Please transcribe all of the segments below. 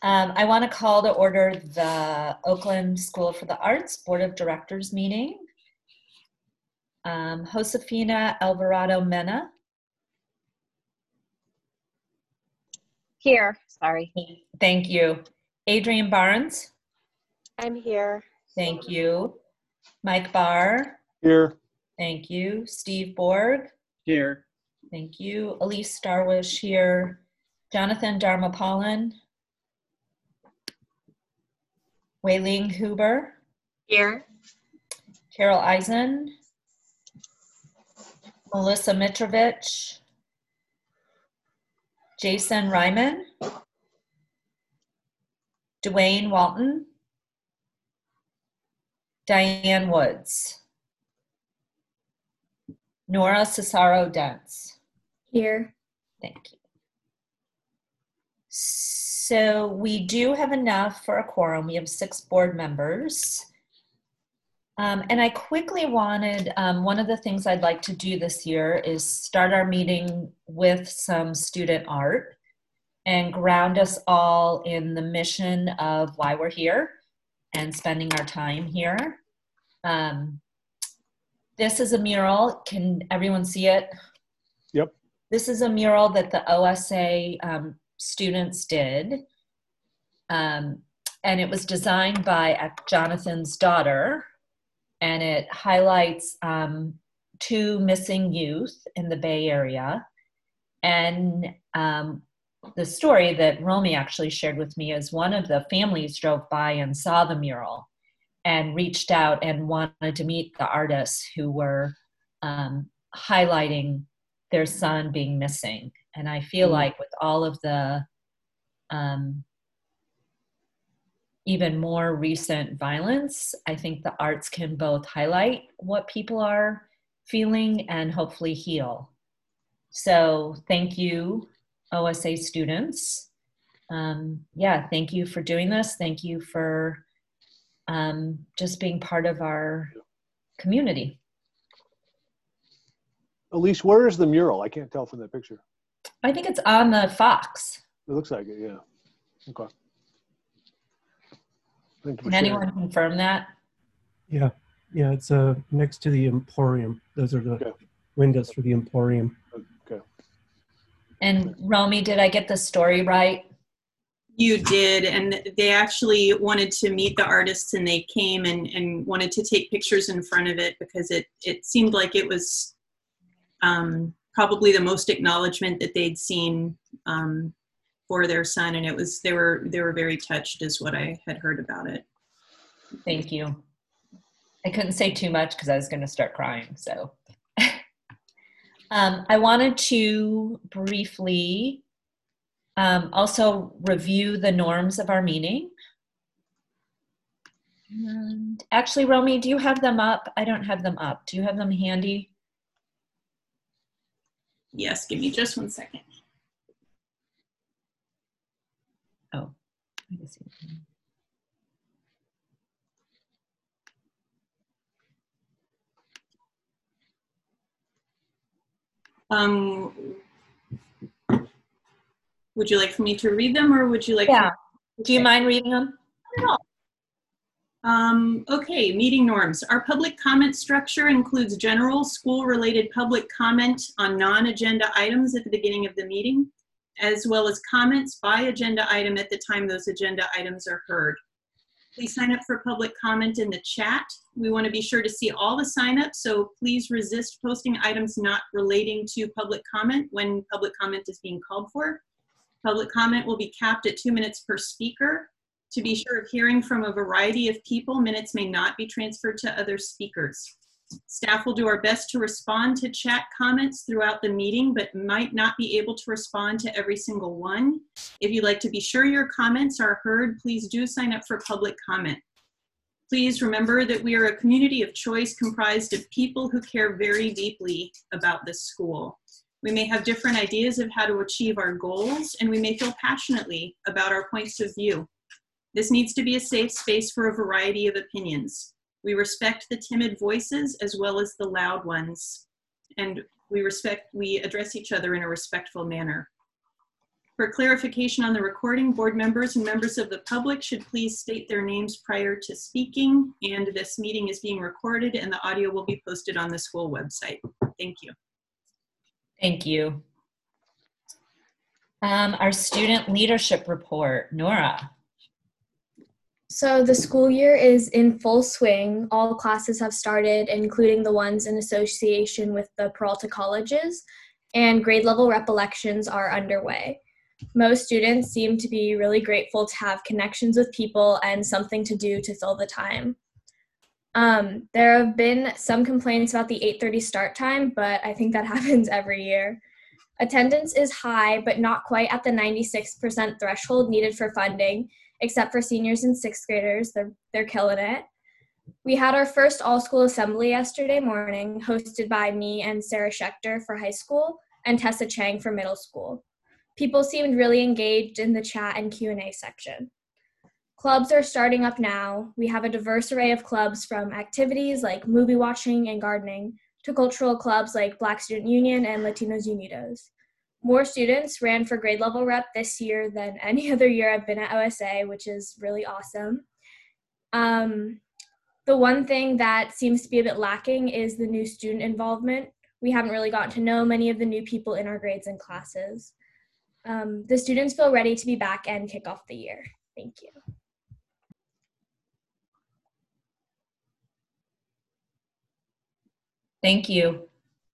I want to call to order the Oakland School for the Arts Board of Directors meeting. Josefina Alvarado Mena. Here, sorry. Thank you. Adrian Barnes. I'm here. Thank you. Mike Barr. Here. Thank you. Steve Borg. Here. Thank you. Elise Starwish here. Jonathan Dharmapalan. Wei-Ling Huber. Here. Carol Eisen. Melissa Mitrovich. Jason Ryman. Dwayne Walton. Diane Woods. Nora Cesaro Dents. Here. Thank you. So we do have enough for a quorum. We have 6 board members. And I quickly wanted, one of the things I'd like to do this year is start our meeting with some student art and ground us all in the mission of why we're here and spending our time here. This is a mural. Can everyone see it? Yep. This is a mural that the OSA students did. And it was designed by Jonathan's daughter. And it highlights 2 missing youth in the Bay Area. And the story that Romy actually shared with me is one of the families drove by and saw the mural and reached out and wanted to meet the artists who were highlighting their son being missing. And I feel like with all of the even more recent violence, I think the arts can both highlight what people are feeling and hopefully heal. So thank you, OSA students. Yeah, thank you for doing this. Thank you for just being part of our community. Elise, where is the mural? I can't tell from the picture. I think it's on the Fox. It looks like it, yeah. Okay. Can anyone confirm that? Yeah, it's next to the Emporium. Those are the windows for the Emporium. Okay. And Romy, did I get the story right? You did, and they actually wanted to meet the artists, and they came and wanted to take pictures in front of it because it seemed like it was probably the most acknowledgement that they'd seen for their son, and it was they were very touched, is what I had heard about it. Thank you. I couldn't say too much because I was going to start crying. So I wanted to briefly also review the norms of our meeting. And actually, Romy, do you have them up? I don't have them up. Do you have them handy? Yes, give me just 1 second. Oh, I can see. Would you like for me to read them, or would you like? Yeah. Do you mind reading them? Okay, meeting norms. Our public comment structure includes general school-related public comment on non-agenda items at the beginning of the meeting, as well as comments by agenda item at the time those agenda items are heard. Please sign up for public comment in the chat. We want to be sure to see all the signups, so please resist posting items not relating to public comment when public comment is being called for. Public comment will be capped at 2 minutes per speaker. To be sure of hearing from a variety of people, minutes may not be transferred to other speakers. Staff will do our best to respond to chat comments throughout the meeting, but might not be able to respond to every single one. If you'd like to be sure your comments are heard, please do sign up for public comment. Please remember that we are a community of choice comprised of people who care very deeply about this school. We may have different ideas of how to achieve our goals, and we may feel passionately about our points of view. This needs to be a safe space for a variety of opinions. We respect the timid voices as well as the loud ones, and we address each other in a respectful manner. For clarification on the recording, board members and members of the public should please state their names prior to speaking, and this meeting is being recorded and the audio will be posted on the school website. Thank you. Thank you. Our student leadership report, Nora. So the school year is in full swing. All classes have started, including the ones in association with the Peralta colleges, and grade level recollections are underway. Most students seem to be really grateful to have connections with people and something to do to fill the time. There have been some complaints about the 8:30 start time, but I think that happens every year. Attendance is high, but not quite at the 96% threshold needed for funding, except for seniors and sixth graders. They're killing it. We had our first all-school assembly yesterday morning, hosted by me and Sarah Schechter for high school and Tessa Chang for middle school. People seemed really engaged in the chat and Q&A section. Clubs are starting up now. We have a diverse array of clubs, from activities like movie watching and gardening to cultural clubs like Black Student Union and Latinos Unidos. More students ran for grade level rep this year than any other year I've been at OSA, which is really awesome. The one thing that seems to be a bit lacking is the new student involvement. We haven't really gotten to know many of the new people in our grades and classes. The students feel ready to be back and kick off the year. Thank you. Thank you.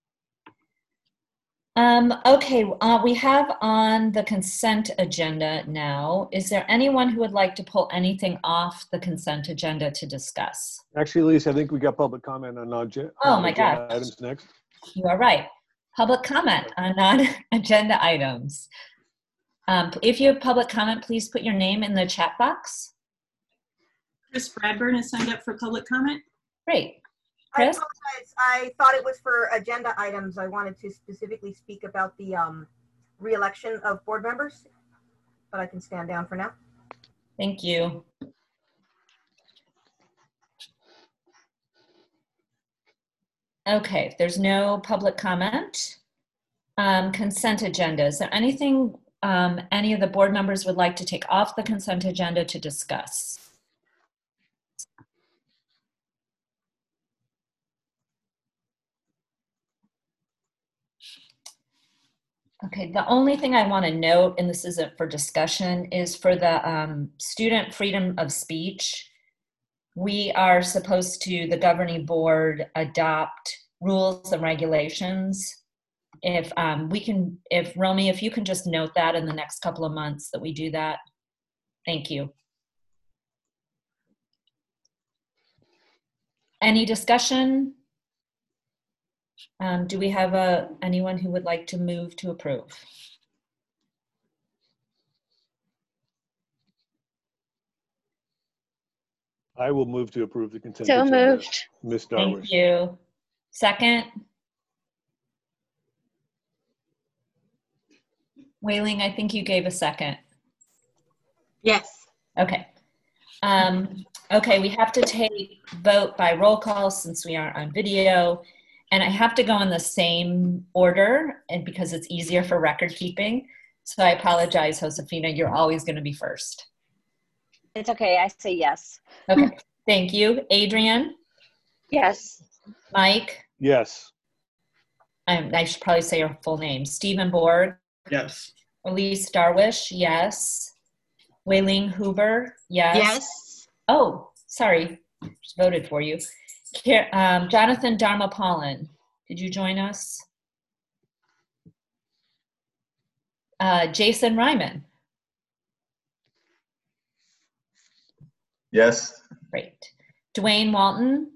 Okay, we have on the consent agenda now. Is there anyone who would like to pull anything off the consent agenda to discuss? Actually, Lisa, I think we got public comment on Oh my God. items next. You are right. Public comment on non-agenda items. If you have public comment, please put your name in the chat box. Chris Bradburn is signed up for public comment. Great. I Chris? apologize. I thought it was for agenda items. I wanted to specifically speak about the re-election of board members, but I can stand down for now. Thank you. Okay, if there's no public comment, consent agenda. Is there anything any of the board members would like to take off the consent agenda to discuss? Okay, the only thing I want to note, and this isn't for discussion, is for the student freedom of speech. We are supposed to, the governing board, adopt rules and regulations. If Romy, if you can just note that in the next couple of months that we do that. Thank you. Any discussion? Do we have anyone who would like to move to approve? I will move to approve the consent So agenda. moved. Ms. Thank Darwish. you. Second? Wei-Ling, I think you gave a second. Yes. Okay. Okay, we have to vote by roll call since we are on video. And I have to go in the same order, and because it's easier for record keeping. So I apologize, Josefina, you're always going to be first. It's okay, I say yes. Okay, thank you. Adrian? Yes. Mike? Yes. I should probably say your full name. Stephen Borg? Yes. Elise Darwish? Yes. Wei-Ling Hoover? Yes. Yes. Oh, sorry, just voted for you. Jonathan Dharmapalan, did you join us? Jason Ryman. Yes. Great. Dwayne Walton.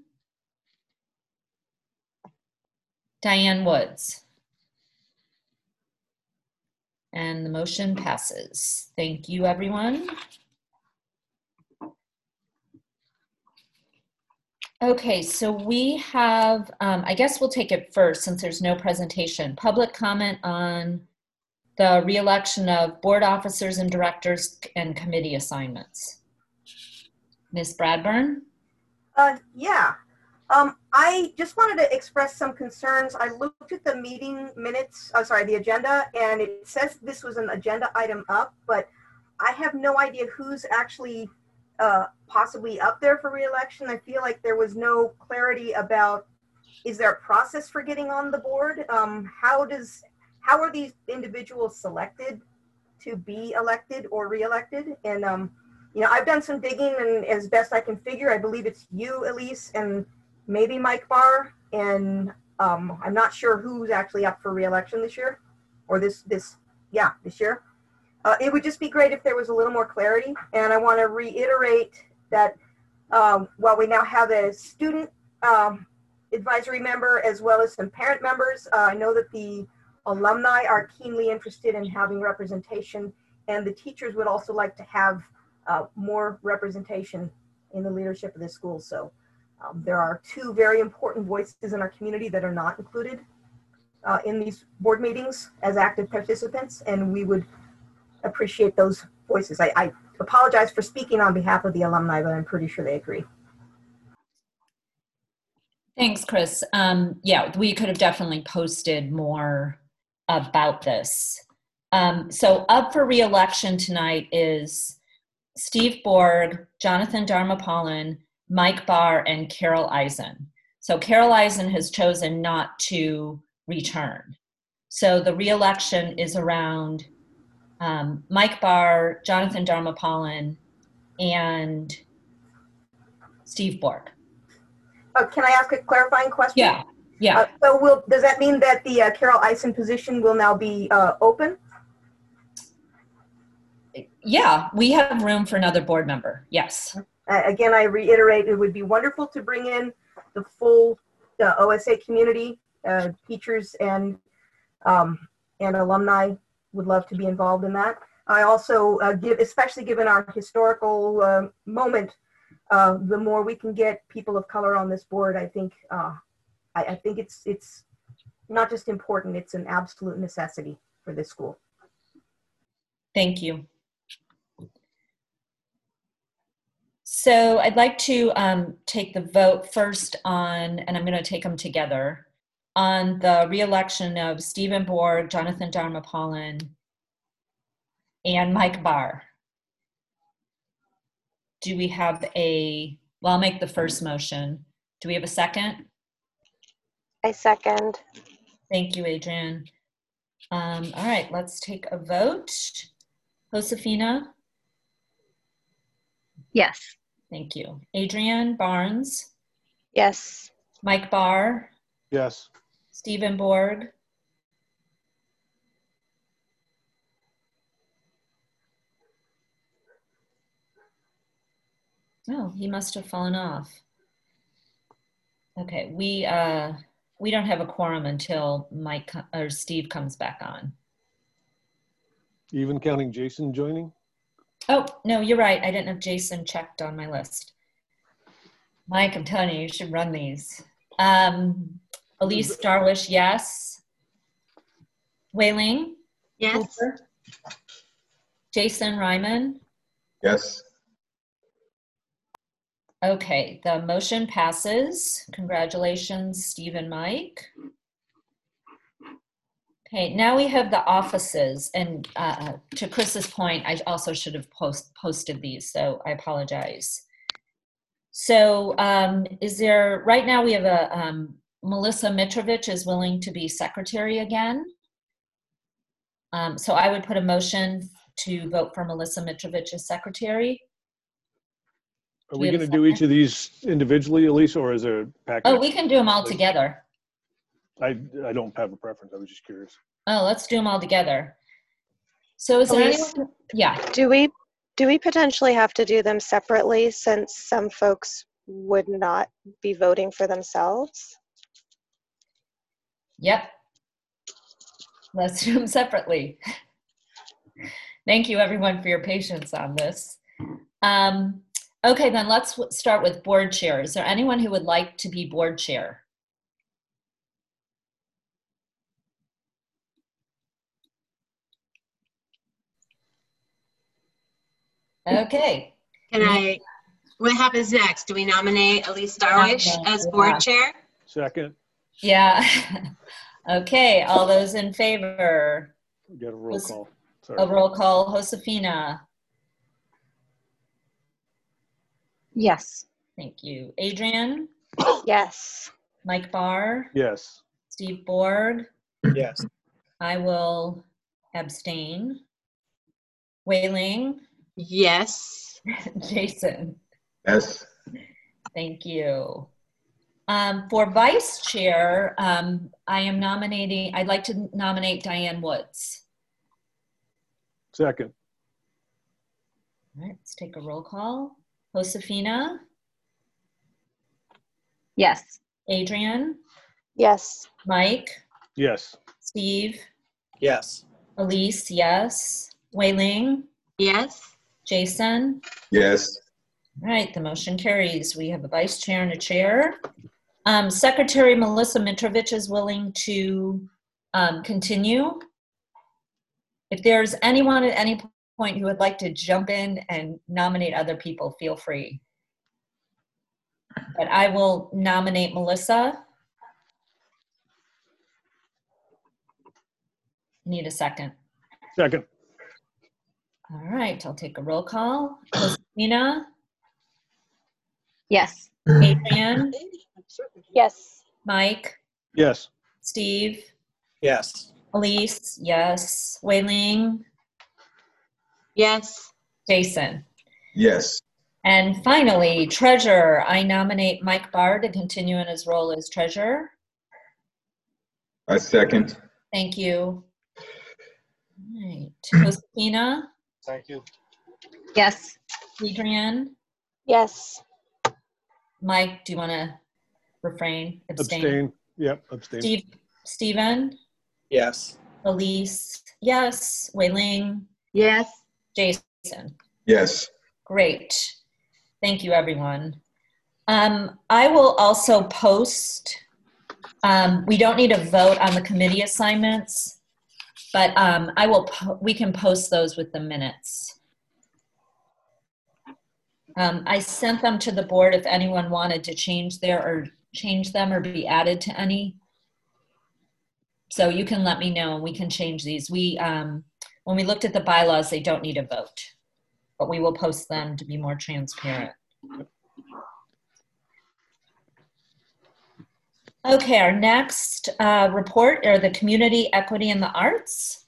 Diane Woods. And the motion passes. Thank you, everyone. Okay, so we have, I guess we'll take it first since there's no presentation. Public comment on the re-election of board officers and directors and committee assignments. Ms. Bradburn? Yeah. I just wanted to express some concerns. I looked at the meeting minutes, the agenda, and it says this was an agenda item up, but I have no idea who's actually possibly up there for reelection. I feel like there was no clarity about, is there a process for getting on the board? How are these individuals selected to be elected or reelected? And, I've done some digging, and as best I can figure, I believe it's you, Elise, and maybe Mike Barr, and I'm not sure who's actually up for reelection this year, or this year. It would just be great if there was a little more clarity, and I want to reiterate that while we now have a student advisory member as well as some parent members, I know that the alumni are keenly interested in having representation, and the teachers would also like to have more representation in the leadership of this school. So there are two very important voices in our community that are not included in these board meetings as active participants, and we would appreciate those voices. I apologize for speaking on behalf of the alumni, but I'm pretty sure they agree. Thanks, Chris. Yeah, we could have definitely posted more about this. So up for re-election tonight is Steve Borg, Jonathan Dharmapalan, Mike Barr, and Carol Eisen. So Carol Eisen has chosen not to return. So the re-election is around Mike Barr, Jonathan Dharmapalan, and Steve Borg. Can I ask a clarifying question? Yeah. So does that mean that the Carol Eisen position will now be open? Yeah, we have room for another board member. Yes. Again, I reiterate, it would be wonderful to bring in the full OSA community, teachers and alumni would love to be involved in that. I also especially given our historical moment, the more we can get people of color on this board, I think it's not just important, it's an absolute necessity for this school. Thank you. So I'd like to take the vote first on, and I'm going to take them together, on the re-election of Stephen Borg, Jonathan Dharmapalan, and Mike Barr. Do we have well, I'll make the first motion. Do we have a second? I second. Thank you, Adrienne. All right, let's take a vote. Josefina? Yes. Thank you. Adrienne Barnes? Yes. Mike Barr? Yes. Stephen Borg? Oh, he must have fallen off. Okay, we don't have a quorum until Mike or Steve comes back on. Even counting Jason joining? Oh, no, you're right. I didn't have Jason checked on my list. Mike, I'm telling you, you should run these. Elise Darwish, yes. Wei Ling? Yes. Cooper? Jason Ryman? Yes. Okay, the motion passes. Congratulations, Steve and Mike. Okay, now we have the offices, and to Chris's point, I also should have posted these, so I apologize. So right now we have a, Melissa Mitrovich is willing to be secretary again. So I would put a motion to vote for Melissa Mitrovich as secretary. Are we going to do each of these individually, Elise, or is there a package? Oh, we can do them all together. I don't have a preference. I was just curious. Oh, let's do them all together. So is there anyone? Yeah. Do we potentially have to do them separately since some folks would not be voting for themselves? Yep. Let's do them separately. Thank you, everyone, for your patience on this. Okay, then let's start with board chair. Is there anyone who would like to be board chair? Okay. Can I what happens next? Do we nominate Elise Darwish as board chair? Second. Yeah. Okay, all those in favor? We got a roll call. Sorry. A roll call. Josefina. Yes. Thank you. Adrian? Yes. Mike Barr? Yes. Steve Borg? Yes. I will abstain. Wei Ling? Yes. Jason? Yes. Thank you. For vice chair, I'd like to nominate Diane Woods. Second. All right, let's take a roll call. Josefina? Yes. Adrian? Yes. Mike? Yes. Steve? Yes. Elise, yes. Wei Ling? Yes. Jason? Yes. All right, the motion carries. We have a vice chair and a chair. Secretary Melissa Mitrovich is willing to continue. If there's anyone at any point who would like to jump in and nominate other people, feel free. But I will nominate Melissa. Need a second. Second. All right, I'll take a roll call. Josefina? Yes. Adrian? Yes. Mike? Yes. Steve? Yes. Elise? Yes. Wei Ling? Yes. Jason? Yes. And finally, treasurer. I nominate Mike Barr to continue in his role as treasurer. I second. Thank you. All right. Josefina? Thank you. Yes. Adrian? Yes. Mike, do you want to refrain? Abstain. Yep, abstain. Stephen? Yes. Elise? Yes. Wei Ling? Yes. Jason? Yes. Great. Thank you, everyone. I will also post, we don't need a vote on the committee assignments, but we can post those with the minutes. I sent them to the board if anyone wanted to change them or be added to any. So you can let me know and we can change these. When we looked at the bylaws, they don't need a vote, but we will post them to be more transparent. Okay, our next report are the Community Equity in the Arts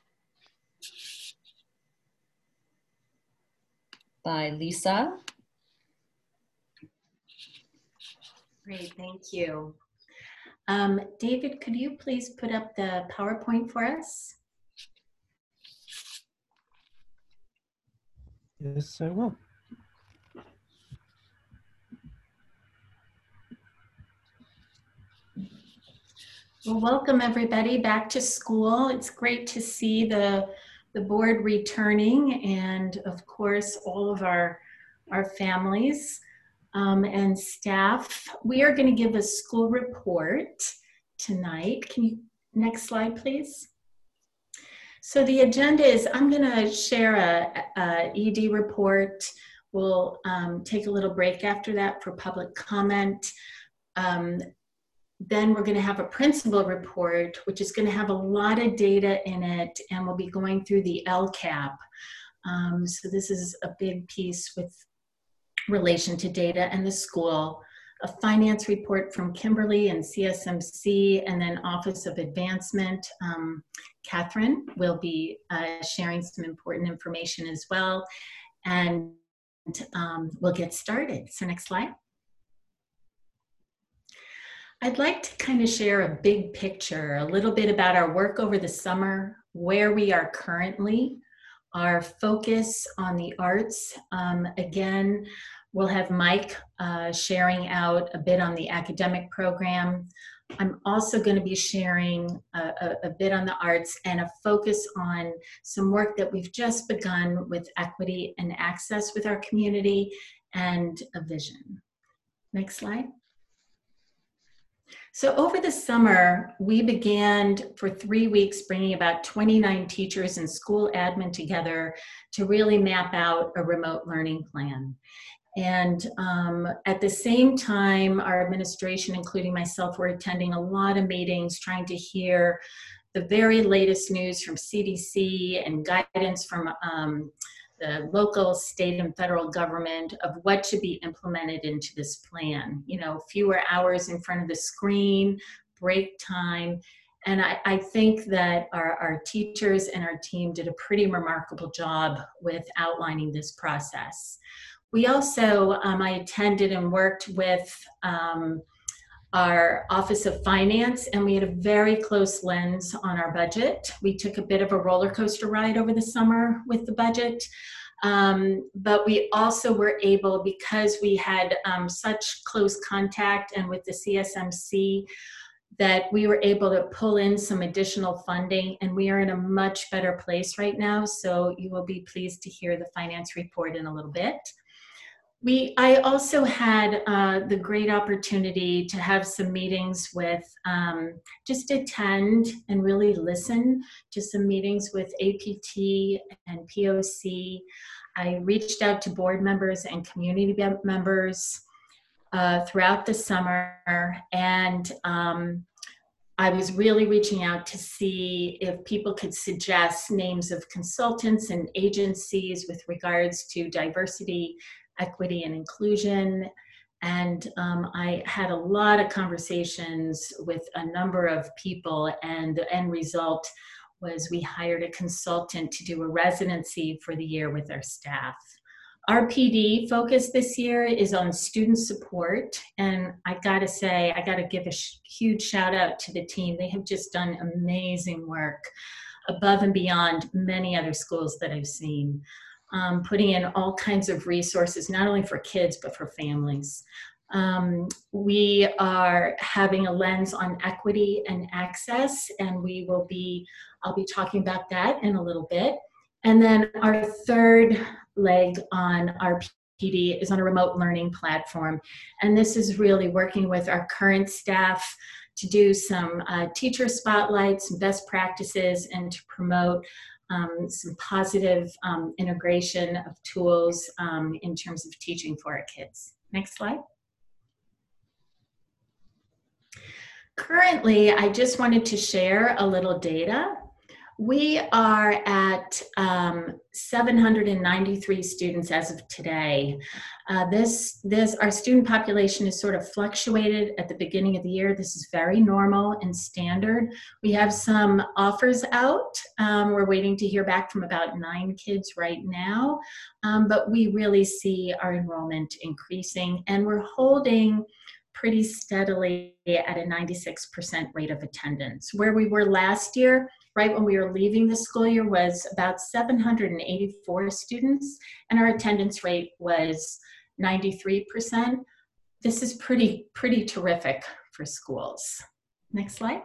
by Lisa. Great, thank you. David, could you please put up the PowerPoint for us? Yes, I will. Well, welcome everybody back to school. It's great to see the board returning and of course all of our families and staff. We are going to give a school report tonight. Can you, next slide please? So the agenda is I'm going to share a ED report. We'll take a little break after that for public comment. Then we're going to have a principal report, which is going to have a lot of data in it, and we'll be going through the LCAP. So this is a big piece with relation to data and the school. A finance report from Kimberly and CSMC, and then Office of Advancement. Catherine will be sharing some important information as well. And we'll get started. So next slide. I'd like to kind of share a big picture, a little bit about our work over the summer, where we are currently, our focus on the arts. Again, we'll have Mike sharing out a bit on the academic program. I'm also going to be sharing a bit on the arts and a focus on some work that we've just begun with equity and access with our community and a vision. Next slide. So over the summer, we began for 3 weeks bringing about 29 teachers and school admin together to really map out a remote learning plan. And at the same time, our administration, including myself, were attending a lot of meetings trying to hear the very latest news from CDC and guidance from the local, state, and federal government of what should be implemented into this plan. You know, fewer hours in front of the screen, break time. And I think that our teachers and our team did a pretty remarkable job with outlining this process. We also, I attended and worked with our Office of Finance, and we had a very close lens on our budget. We took a bit of a roller coaster ride over the summer with the budget, but we also were able, because we had such close contact and with the CSMC, that we were able to pull in some additional funding, and we are in a much better place right now. So you will be pleased to hear the finance report in a little bit. I also had the great opportunity to have some meetings with, just attend and really listen to some meetings with APT and POC. I reached out to board members and community members throughout the summer, and I was really reaching out to see if people could suggest names of consultants and agencies with regards to diversity, equity, and inclusion. And I had a lot of conversations with a number of people, and the end result was we hired a consultant to do a residency for the year with our staff. Our PD focus this year is on student support, and I gotta say, I gotta give a huge shout out to the team. They have just done amazing work above and beyond many other schools that I've seen, putting in all kinds of resources, not only for kids, but for families. We are having a lens on equity and access, and I'll be talking about that in a little bit. And then our third leg on our PD is on a remote learning platform. And this is really working with our current staff to do some teacher spotlights and best practices, and to promote some positive integration of tools in terms of teaching for our kids. Next slide. Currently, I just wanted to share a little data. We are at 793 students as of today. Our student population is sort of fluctuated at the beginning of the year. This is very normal and standard. We have some offers out. We're waiting to hear back from about 9 kids right now, but we really see our enrollment increasing, and we're holding pretty steadily at a 96% rate of attendance. Where we were last year, right when we were leaving the school year, was about 784 students, and our attendance rate was 93%. This is pretty terrific for schools. Next slide.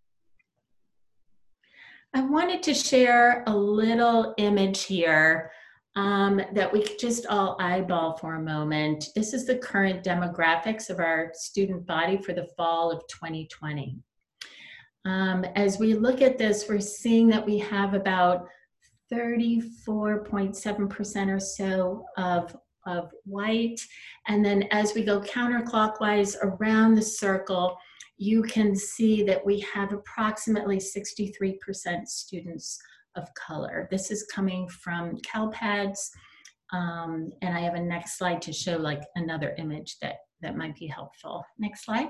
I wanted to share a little image here that we could just all eyeball for a moment. This is the current demographics of our student body for the fall of 2020. As we look at this, we're seeing that we have about 34.7% or so of white. And then as we go counterclockwise around the circle, you can see that we have approximately 63% students of color. This is coming from CalPADS, and I have a next slide to show like another image that might be helpful. Next slide.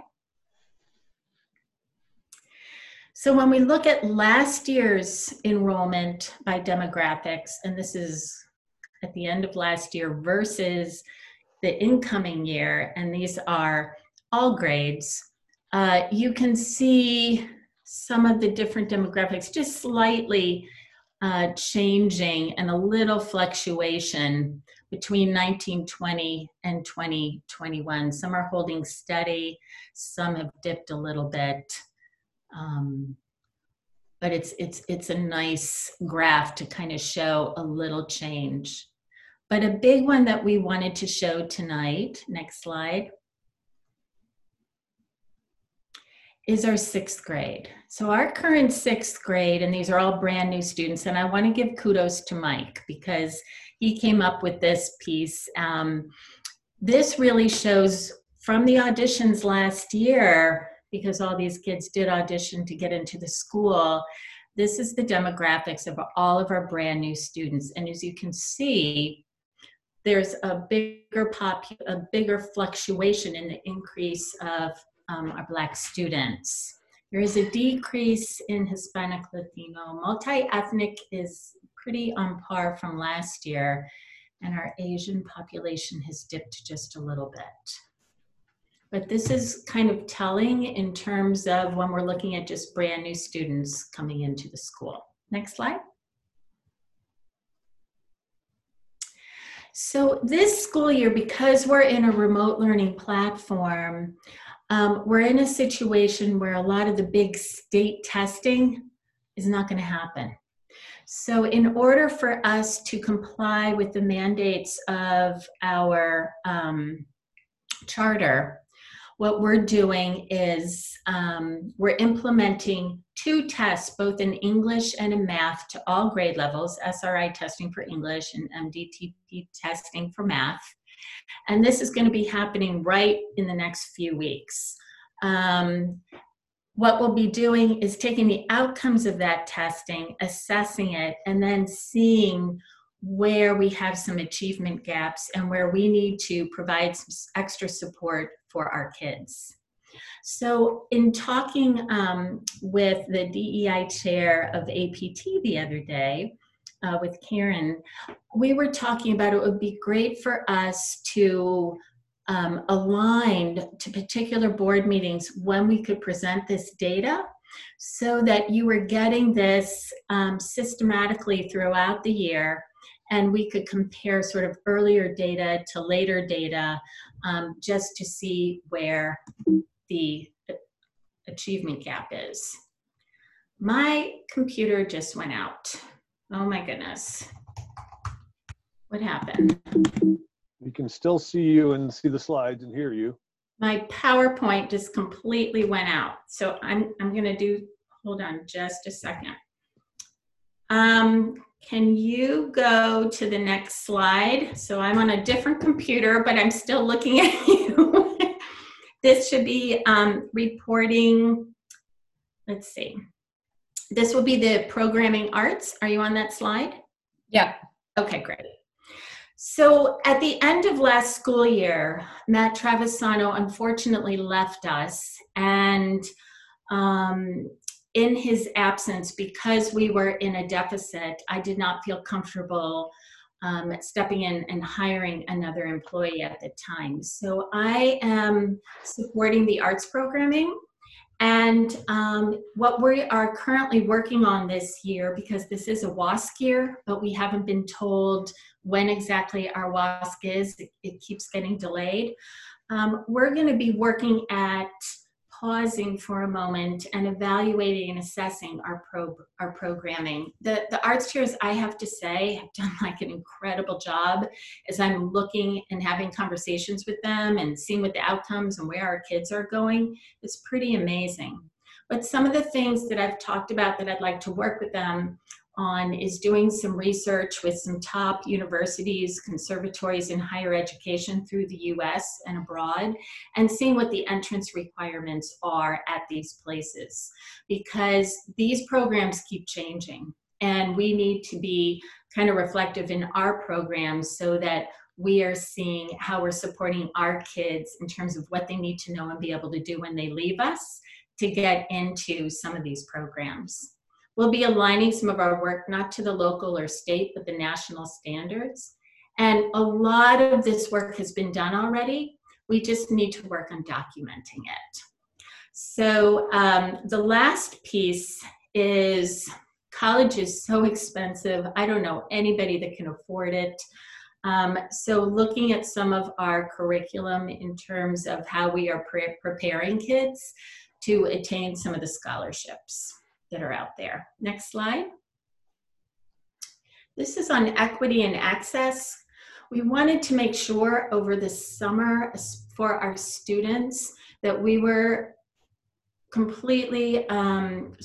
So when we look at last year's enrollment by demographics, and this is at the end of last year versus the incoming year, and these are all grades, you can see some of the different demographics just slightly changing, and a little fluctuation between 1920 and 2021. Some are holding steady, some have dipped a little bit, but it's a nice graph to kind of show a little change. But a big one that we wanted to show tonight, next slide, is our 6th grade. So our current 6th grade, and these are all brand new students, and I want to give kudos to Mike because he came up with this piece. this really shows from the auditions last year, because all these kids did audition to get into the school. This is the demographics of all of our brand new students. And as you can see, there's a bigger fluctuation in the increase of our Black students. There is a decrease in Hispanic, Latino. Multi-ethnic is pretty on par from last year, and our Asian population has dipped just a little bit. But this is kind of telling in terms of when we're looking at just brand new students coming into the school. Next slide. So this school year, because we're in a remote learning platform, we're in a situation where a lot of the big state testing is not going to happen. So in order for us to comply with the mandates of our charter, what we're doing is we're implementing 2 tests, both in English and in math, to all grade levels, SRI testing for English and MDTP testing for math. And this is going to be happening right in the next few weeks. What we'll be doing is taking the outcomes of that testing, assessing it, and then seeing where we have some achievement gaps and where we need to provide some extra support for our kids. So in talking with the DEI chair of APT the other day, with Karen, we were talking about it would be great for us to align to particular board meetings when we could present this data so that you were getting this systematically throughout the year, and we could compare sort of earlier data to later data just to see where the achievement gap is. My computer just went out. Oh my goodness. What happened? We can still see you and see the slides and hear you. My PowerPoint just completely went out. So I'm gonna do, hold on just a second. Can you go to the next slide? So I'm on a different computer, but I'm still looking at you. This should be reporting, let's see. This will be the programming arts. Are you on that slide? Yeah. Okay, great. So at the end of last school year, Matt Travisano unfortunately left us, and in his absence, because we were in a deficit, I did not feel comfortable stepping in and hiring another employee at the time. So I am supporting the arts programming. And what we are currently working on this year, because this is a WASC year, but we haven't been told when exactly our WASC is, it keeps getting delayed. We're going to be working at pausing for a moment and evaluating and assessing our programming. The arts chairs, I have to say, have done like an incredible job as I'm looking and having conversations with them and seeing what the outcomes and where our kids are going. It's pretty amazing. But some of the things that I've talked about that I'd like to work with them on is doing some research with some top universities, conservatories in higher education through the US and abroad, and seeing what the entrance requirements are at these places, because these programs keep changing and we need to be kind of reflective in our programs so that we are seeing how we're supporting our kids in terms of what they need to know and be able to do when they leave us to get into some of these programs. We'll be aligning some of our work not to the local or state, but the national standards. And a lot of this work has been done already. We just need to work on documenting it. So the last piece is college is so expensive. I don't know anybody that can afford it. So looking at some of our curriculum in terms of how we are preparing kids to attain some of the scholarships that are out there. Next slide. This is on equity and access. We wanted to make sure over the summer for our students that we were completely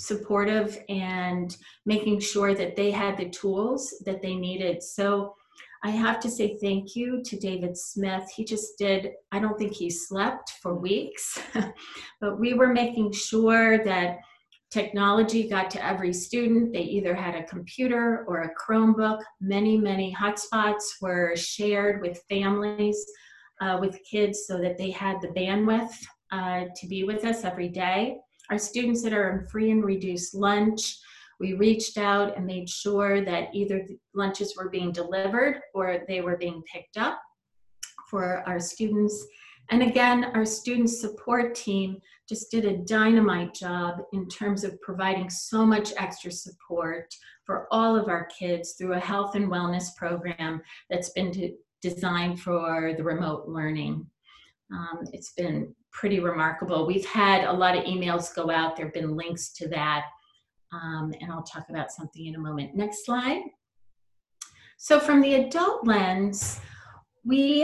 supportive and making sure that they had the tools that they needed. So I have to say thank you to David Smith. He just did, I don't think he slept for weeks, but we were making sure that technology got to every student. They either had a computer or a Chromebook. Many hotspots were shared with families, with kids, so that they had the bandwidth to be with us every day. Our students that are on free and reduced lunch, we reached out and made sure that either the lunches were being delivered or they were being picked up for our students. And again, our student support team just did a dynamite job in terms of providing so much extra support for all of our kids through a health and wellness program that's been designed for the remote learning. It's been pretty remarkable. We've had a lot of emails go out. There have been links to that. And I'll talk about something in a moment. Next slide. So from the adult lens, we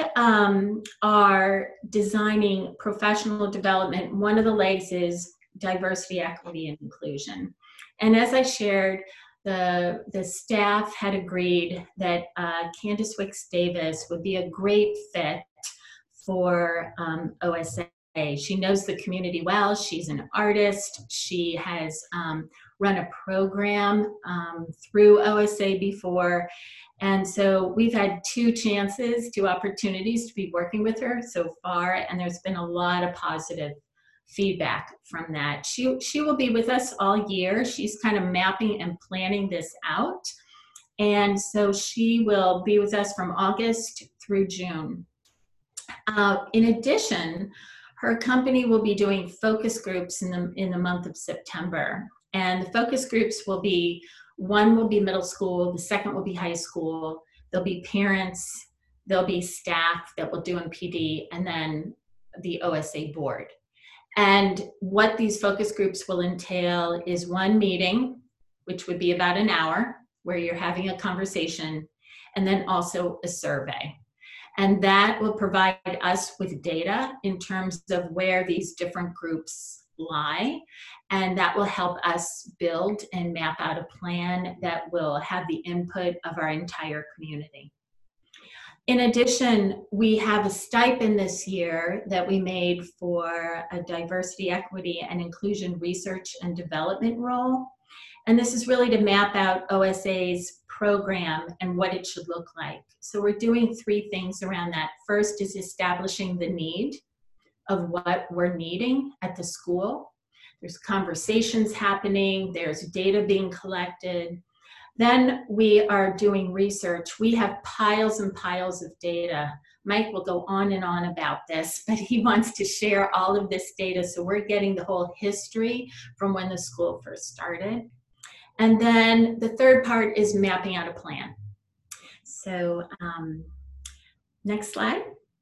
are designing professional development. One of the legs is diversity, equity, and inclusion. And as I shared, the staff had agreed that Candace Wicks Davis would be a great fit for OSA. She knows the community well. She's an artist. She has run a program through OSA before. And so we've had two opportunities to be working with her so far, and there's been a lot of positive feedback from that. She will be with us all year. She's kind of mapping and planning this out. And so she will be with us from August through June. In addition, her company will be doing focus groups in the month of September. And the focus groups will be, one will be middle school, the second will be high school, there'll be parents, there'll be staff that will do in PD, and then the OSA board. And what these focus groups will entail is one meeting, which would be about an hour, where you're having a conversation, and then also a survey. And that will provide us with data in terms of where these different groups lie. And that will help us build and map out a plan that will have the input of our entire community. In addition, we have a stipend this year that we made for a diversity, equity, and inclusion research and development role. And this is really to map out OSA's program and what it should look like. So we're doing three things around that. First is establishing the need of what we're needing at the school. There's conversations happening, there's data being collected. Then we are doing research. We have piles and piles of data. Mike will go on and on about this, but he wants to share all of this data. So we're getting the whole history from when the school first started. And then the third part is mapping out a plan. So next slide.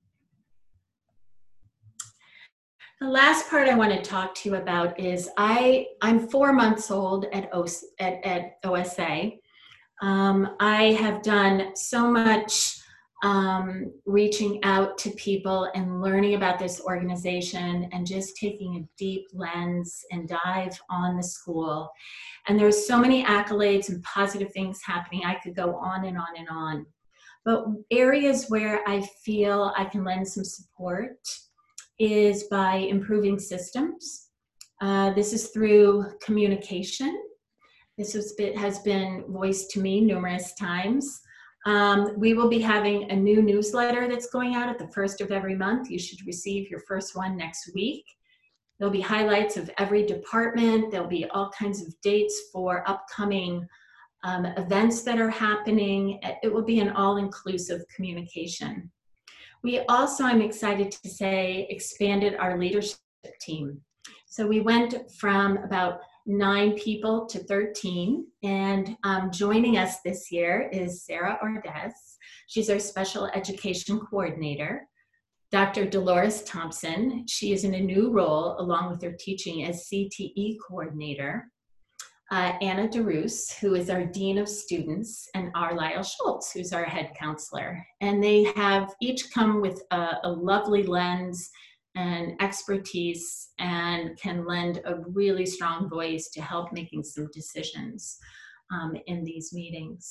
The last part I want to talk to you about is I'm 4 months old at OSA. I have done so much reaching out to people and learning about this organization and just taking a deep lens and dive on the school. And there's so many accolades and positive things happening. I could go on and on and on. But areas where I feel I can lend some support is by improving systems. This is through communication. This has been voiced to me numerous times. We will be having a new newsletter that's going out at the first of every month. You should receive your first one next week. There'll be highlights of every department. There'll be all kinds of dates for upcoming events that are happening. It will be an all-inclusive communication. We also, I'm excited to say, expanded our leadership team. So we went from about 9 people to 13, and joining us this year is Sarah Ordez. She's our special education coordinator. Dr. Dolores Thompson, she is in a new role along with her teaching as CTE coordinator. Anna DeRoos, who is our Dean of Students, and Arlyle Schultz, who's our head counselor. And they have each come with a lovely lens and expertise and can lend a really strong voice to help making some decisions in these meetings.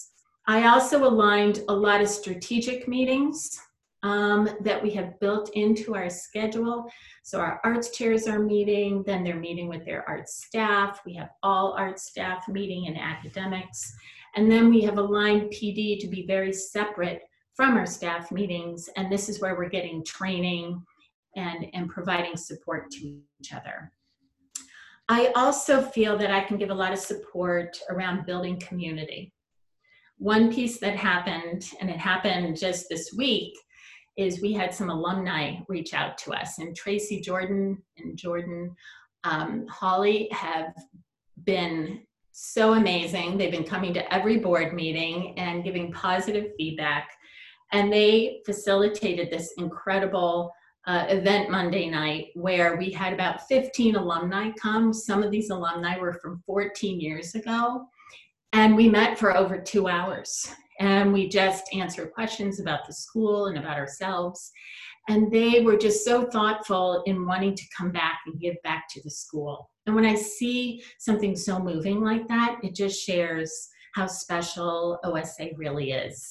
I also aligned a lot of strategic meetings that we have built into our schedule. So our arts chairs are meeting, then they're meeting with their arts staff. We have all arts staff meeting in academics. And then we have aligned PD to be very separate from our staff meetings. And this is where we're getting training and providing support to each other. I also feel that I can give a lot of support around building community. One piece that happened, and it happened just this week, is we had some alumni reach out to us, and Tracy Jordan and Jordan Hawley have been so amazing. They've been coming to every board meeting and giving positive feedback, and they facilitated this incredible event Monday night where we had about 15 alumni come. Some of these alumni were from 14 years ago, and we met for over 2 hours. And we just answered questions about the school and about ourselves. And they were just so thoughtful in wanting to come back and give back to the school. And when I see something so moving like that, it just shares how special OSA really is.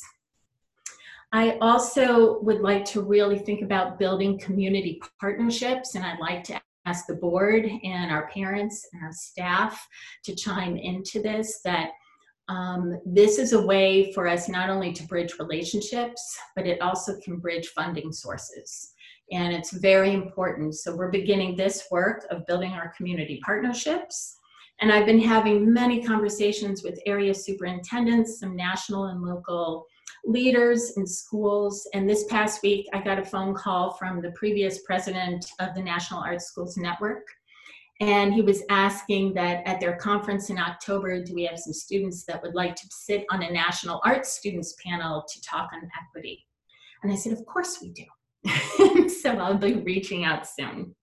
I also would like to really think about building community partnerships, and I'd like to ask the board and our parents and our staff to chime into this, that this is a way for us not only to bridge relationships, but it also can bridge funding sources. And it's very important. So we're beginning this work of building our community partnerships. And I've been having many conversations with area superintendents, some national and local leaders in schools. And this past week, I got a phone call from the previous president of the National Arts Schools Network. And he was asking that at their conference in October, do we have some students that would like to sit on a National Arts Students panel to talk on equity? And I said, of course we do. So I'll be reaching out soon.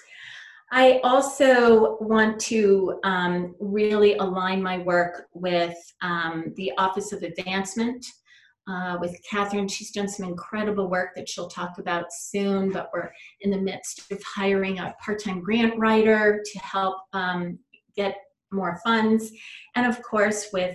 I also want to really align my work with the Office of Advancement. With Catherine, she's done some incredible work that she'll talk about soon, but we're in the midst of hiring a part-time grant writer to help get more funds. And of course, with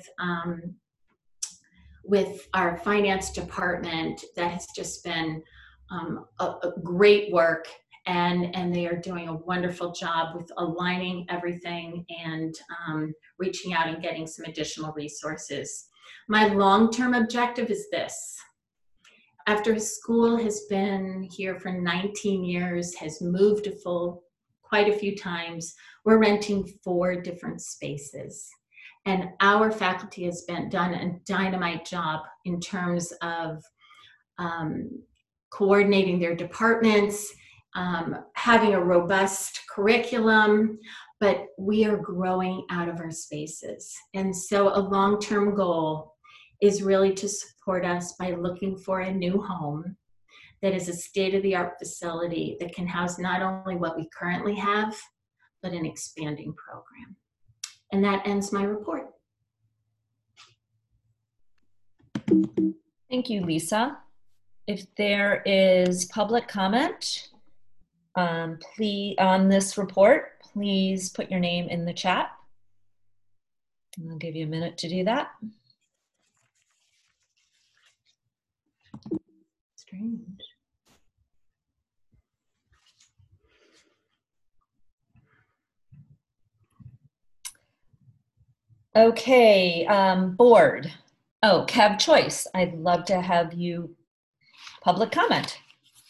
our finance department, that has just been a great work, and they are doing a wonderful job with aligning everything and reaching out and getting some additional resources. My long-term objective is this. After school has been here for 19 years, has moved quite a few times, we're renting 4 different spaces. And our faculty has done a dynamite job in terms of coordinating their departments, having a robust curriculum, but we are growing out of our spaces. And so a long-term goal is really to support us by looking for a new home that is a state-of-the-art facility that can house not only what we currently have, but an expanding program. And that ends my report. Thank you, Lisa. If there is public comment, please, on this report, please put your name in the chat. I'll give you a minute to do that. Strange. Okay, board. Oh, Kev Choice, I'd love to have you public comment.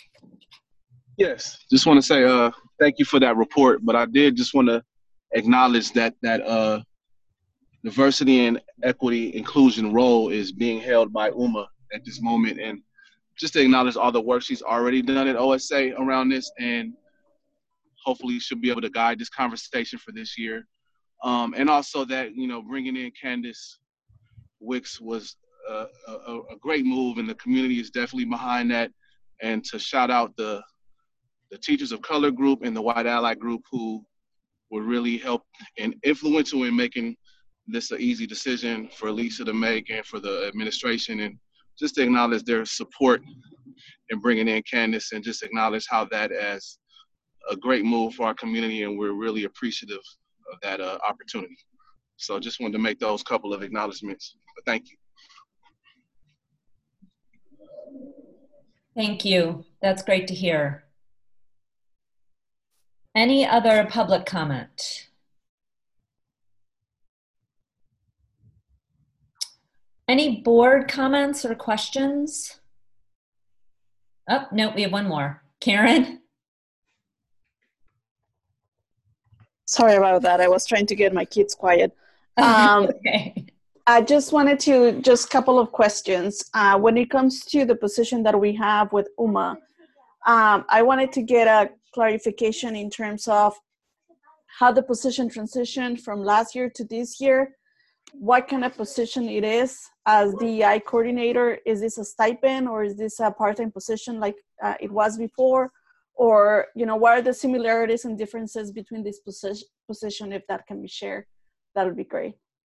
Yes, just want to say thank you for that report, but I did just want to acknowledge that diversity and equity inclusion role is being held by Uma at this moment, and just to acknowledge all the work she's already done at OSA around this, and hopefully she'll be able to guide this conversation for this year. And also that, you know, bringing in Candace Wicks was a great move, and the community is definitely behind that. And to shout out the Teachers of Color group and the White Ally group, who were really help and influential in making this an easy decision for Lisa to make and for the administration, and just to acknowledge their support in bringing in Candace, and just acknowledge how that as a great move for our community, and we're really appreciative of that opportunity. So just wanted to make those couple of acknowledgements. But thank you. Thank you. That's great to hear. Any other public comment? Any board comments or questions? Oh, no, we have one more. Karen? Sorry about that. I was trying to get my kids quiet. Okay. I just wanted to, just a couple of questions. When it comes to the position that we have with UMA, I wanted to get a clarification in terms of how the position transitioned from last year to this year, what kind of position it is as DEI coordinator. Is this a stipend or is this a part-time position like it was before? Or, you know, what are the similarities and differences between this position, if that can be shared? That would be great.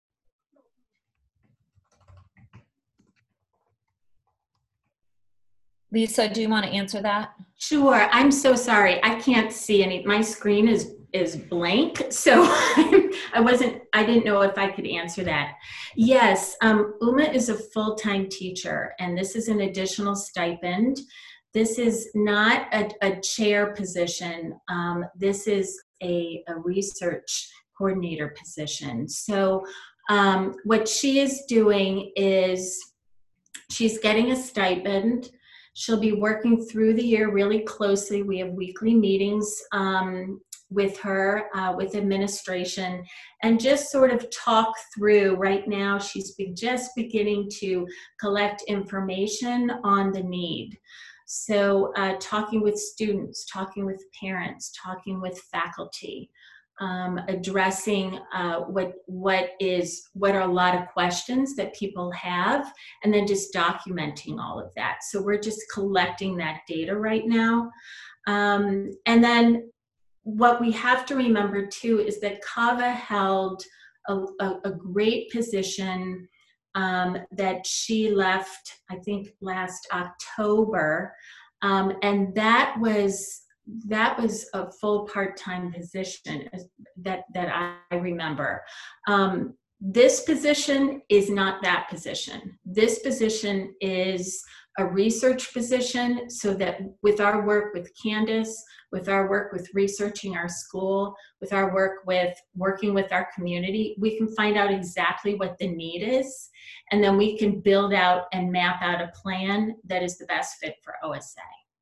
Lisa, do you want to answer that? Sure. I'm so sorry. I can't see any. My screen is blank, so I didn't know if I could answer that. Yes, UMA is a full-time teacher, and this is an additional stipend. This is not a chair position. This is a research coordinator position. So what she is doing is she's getting a stipend. She'll be working through the year really closely. We have weekly meetings with her, with administration, and just sort of talk through. Right now, she's just beginning to collect information on the need. So talking with students, talking with parents, talking with faculty, addressing what are a lot of questions that people have, and then just documenting all of that. So we're just collecting that data right now. And then what we have to remember too is that Kava held a great position that she left, I think, last October, and that was a full part-time position that I remember. This position is not that position. This position is a research position, so that with our work with Candace, with our work with researching our school, with our work with working with our community, we can find out exactly what the need is, and then we can build out and map out a plan that is the best fit for OSA.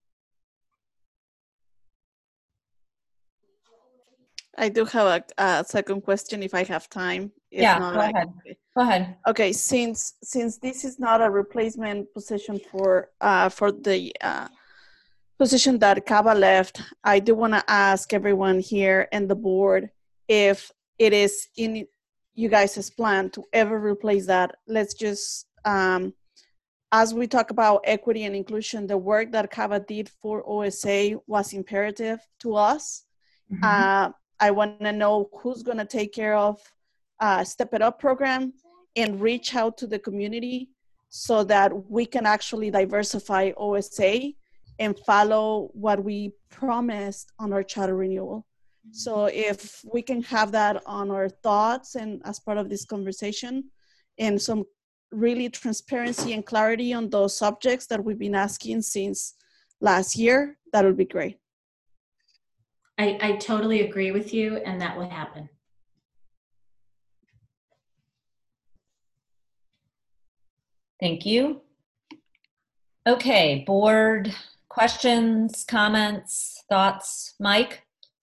I do have a second question if I have time. If yeah, not, go ahead. Go ahead. Okay, since this is not a replacement position for the position that Kava left, I do want to ask everyone here and the board if it is in you guys' plan to ever replace that. Let's just, as we talk about equity and inclusion, the work that Kava did for OSA was imperative to us. Mm-hmm. I want to know who's going to take care of Step It Up program and reach out to the community so that we can actually diversify OSA and follow what we promised on our charter renewal. So if we can have that on our thoughts and as part of this conversation, and some really transparency and clarity on those subjects that we've been asking since last year, that would be great. I totally agree with you, and that will happen. Thank you. Okay, board questions, comments, thoughts? Mike?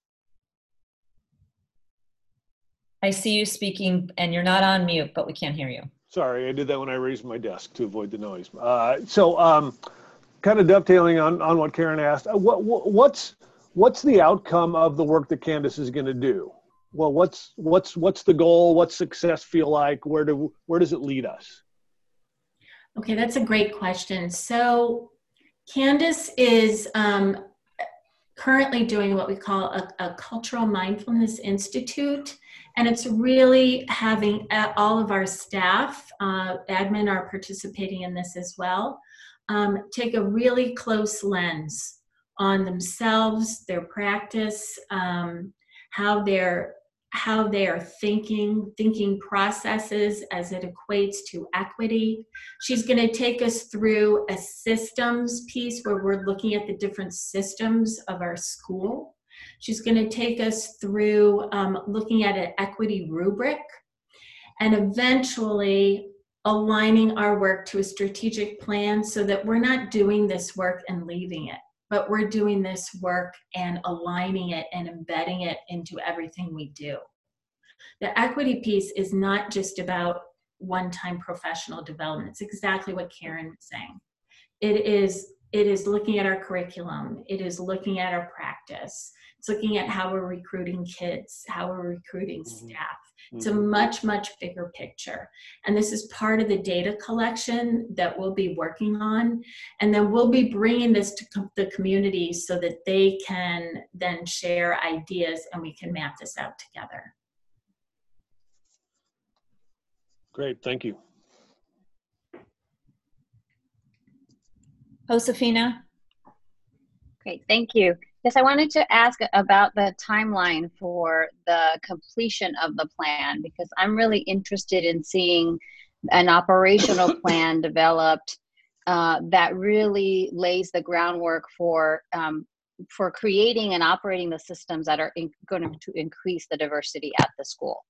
I see you speaking and you're not on mute, but we can't hear you. Sorry, I did that when I raised my desk to avoid the noise. Kind of dovetailing on what Karen asked, what's the outcome of the work that Candace is going to do? Well, what's the goal? What's success feel like? Where does it lead us? Okay, that's a great question. So Candace is currently doing what we call a Cultural Mindfulness Institute, and it's really having all of our staff, admin are participating in this as well, take a really close lens on themselves, their practice, how they're how they are thinking processes as it equates to equity. She's going to take us through a systems piece where we're looking at the different systems of our school. She's going to take us through looking at an equity rubric, and eventually aligning our work to a strategic plan so that we're not doing this work and leaving it, but we're doing this work and aligning it and embedding it into everything we do. The equity piece is not just about one-time professional development. It's exactly what Karen was saying. It is looking at our curriculum. It is looking at our practice. It's looking at how we're recruiting kids, how we're recruiting staff. It's a much, much bigger picture. And this is part of the data collection that we'll be working on. And then we'll be bringing this to the community so that they can then share ideas and we can map this out together. Great, thank you. Josefina? Great, thank you. Yes, I wanted to ask about the timeline for the completion of the plan, because I'm really interested in seeing an operational plan developed that really lays the groundwork for creating and operating the systems that are going to increase the diversity at the school.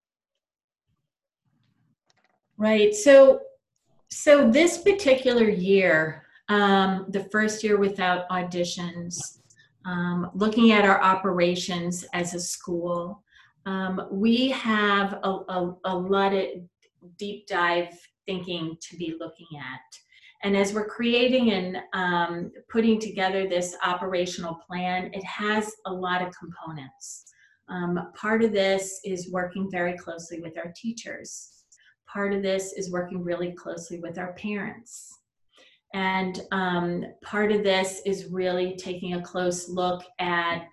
Right, so this particular year, the first year without auditions, looking at our operations as a school, we have a lot of deep dive thinking to be looking at. And as we're creating and putting together this operational plan, it has a lot of components. Part of this is working very closely with our teachers. Part of this is working really closely with our parents. And part of this is really taking a close look at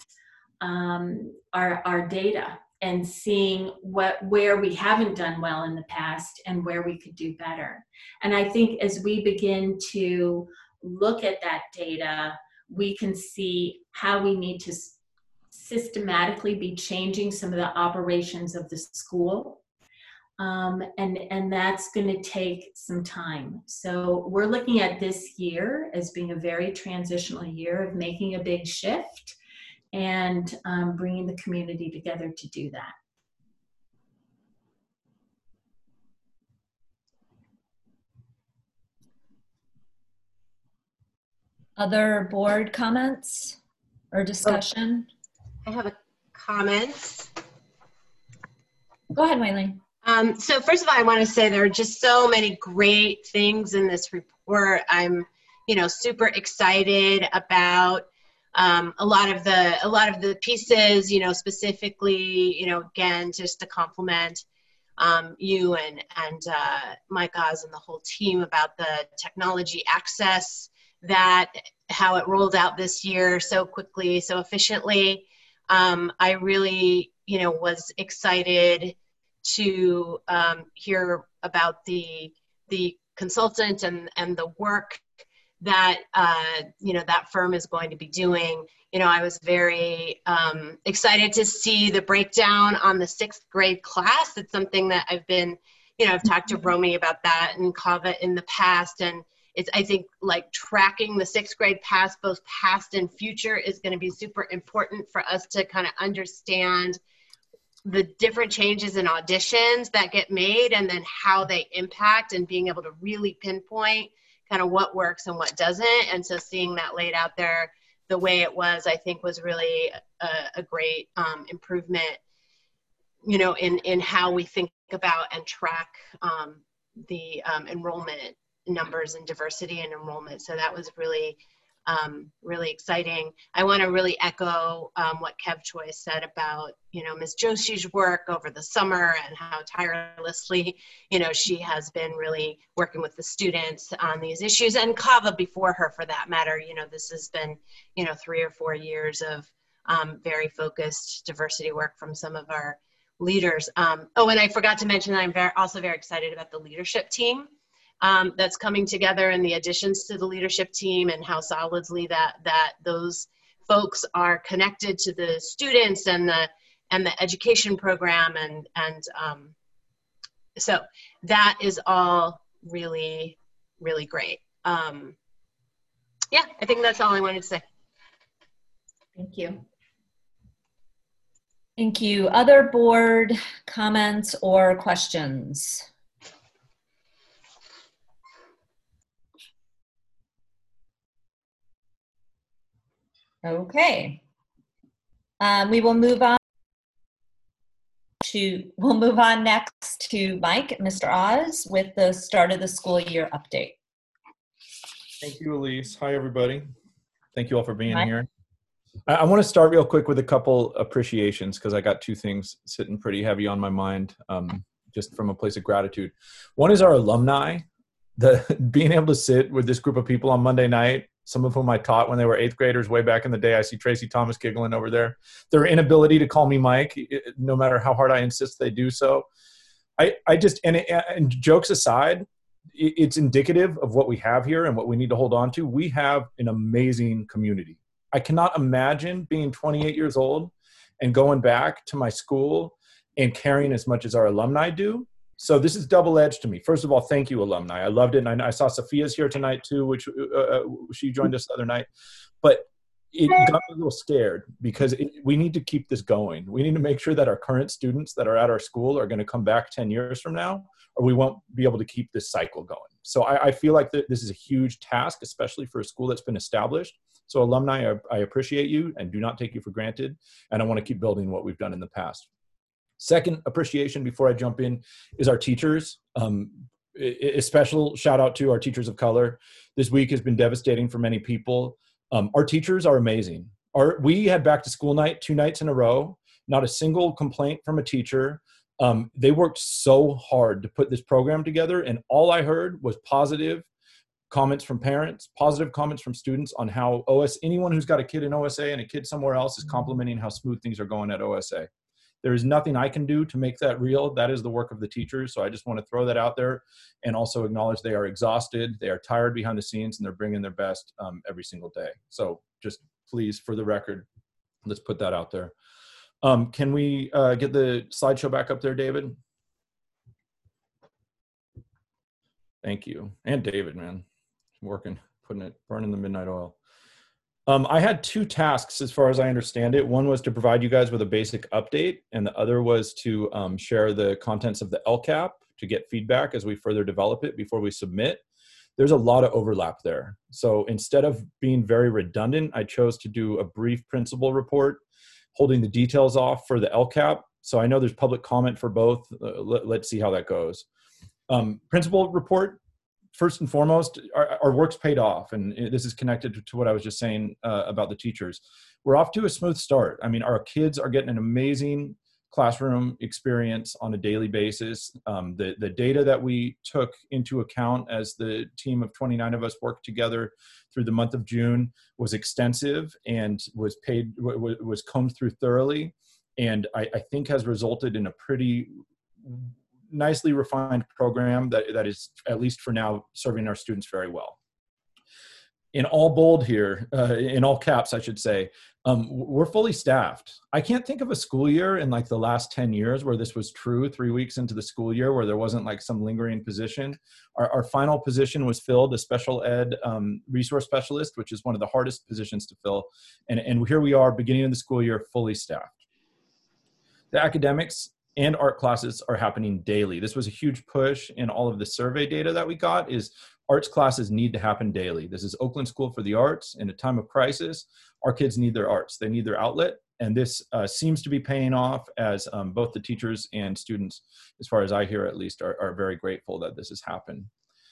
our data and seeing where we haven't done well in the past and where we could do better. And I think as we begin to look at that data, we can see how we need to systematically be changing some of the operations of the school. And that's going to take some time. So we're looking at this year as being a very transitional year of making a big shift and bringing the community together to do that. Other board comments or discussion? I have a comment. Go ahead, Maylene. So first of all, I want to say there are just so many great things in this report. I'm, super excited about a lot of the pieces. Specifically, again, just to compliment you and Mike Oz and the whole team about the technology access, that how it rolled out this year so quickly, so efficiently. I really, was excited to hear about the consultant and the work that that firm is going to be doing. I was very excited to see the breakdown on the 6th grade class. It's something that I've been, I've talked to Romy about that and Kava in the past, and it's, I think, like tracking the 6th grade pass, both past and future, is going to be super important for us to kind of understand the different changes in auditions that get made and then how they impact, and being able to really pinpoint kind of what works and what doesn't. And so seeing that laid out there the way it was, I think, was really a great improvement, in how we think about and track the enrollment numbers and diversity and enrollment. So that was really really exciting. I want to really echo what Kev Choi said about, Ms. Joshi's work over the summer and how tirelessly, she has been really working with the students on these issues, and Kava before her for that matter. This has been, 3 or 4 years of very focused diversity work from some of our leaders. Oh, and I forgot to mention that I'm also very excited about the leadership team that's coming together, and the additions to the leadership team, and how solidly that those folks are connected to the students and and the education program, and so that is all really, really great. Yeah, I think that's all I wanted to say. Thank you. Thank you. Other board comments or questions? Okay. We will move on next to Mike, Mr. Oz, with the start of the school year update. Thank you, Elise. Hi, everybody. Thank you all for being Mike? here. I want to start real quick with a couple appreciations because I got two things sitting pretty heavy on my mind, just from a place of gratitude. One is our alumni, being able to sit with this group of people on Monday night, some of whom I taught when they were 8th graders way back in the day. I see Tracy Thomas giggling over there. Their inability to call me Mike, no matter how hard I insist they do so. I just, and jokes aside, it's indicative of what we have here and what we need to hold on to. We have an amazing community. I cannot imagine being 28 years old and going back to my school and caring as much as our alumni do. So this is double-edged to me. First of all, thank you, alumni. I loved it. And I saw Sophia's here tonight too, which she joined us the other night. But it got me a little scared because we need to keep this going. We need to make sure that our current students that are at our school are going to come back 10 years from now, or we won't be able to keep this cycle going. So I feel like this is a huge task, especially for a school that's been established. So alumni, I appreciate you and do not take you for granted. And I want to keep building what we've done in the past. Second appreciation before I jump in is our teachers. A special shout out to our teachers of color. This week has been devastating for many people. Our teachers are amazing. We had back to school night 2 nights in a row, not a single complaint from a teacher. They worked so hard to put this program together, and all I heard was positive comments from parents, positive comments from students on how anyone who's got a kid in OSA and a kid somewhere else is complimenting how smooth things are going at OSA. There is nothing I can do to make that real. That is the work of the teachers. So I just want to throw that out there and also acknowledge they are exhausted, they are tired behind the scenes, and they're bringing their best every single day. So just please, for the record, let's put that out there. Can we get the slideshow back up there, David? Thank you. And David, man, working, burning the midnight oil. I had 2 tasks as far as I understand it. One was to provide you guys with a basic update, and the other was to share the contents of the LCAP to get feedback as we further develop it before we submit. There's a lot of overlap there. So instead of being very redundant, I chose to do a brief principal report holding the details off for the LCAP. So I know there's public comment for both. Let's see how that goes. Principal report. First and foremost, our work's paid off, and this is connected to what I was just saying about the teachers. We're off to a smooth start. I mean, our kids are getting an amazing classroom experience on a daily basis. The data that we took into account as the team of 29 of us worked together through the month of June was extensive and was combed through thoroughly, and I think has resulted in a pretty nicely refined program that is, at least for now, serving our students very well. In all bold here, in all caps, I should say, we're fully staffed. I can't think of a school year in like the last 10 years where this was true 3 weeks into the school year, where there wasn't like some lingering position. Our final position was filled, a special ed resource specialist, which is one of the hardest positions to fill. And here we are, beginning of the school year, fully staffed. The academics and art classes are happening daily. This was a huge push in all of the survey data that we got, is arts classes need to happen daily. This is Oakland School for the Arts. In a time of crisis, our kids need their arts. They need their outlet. And this seems to be paying off, as both the teachers and students, as far as I hear at least, are very grateful that this has happened.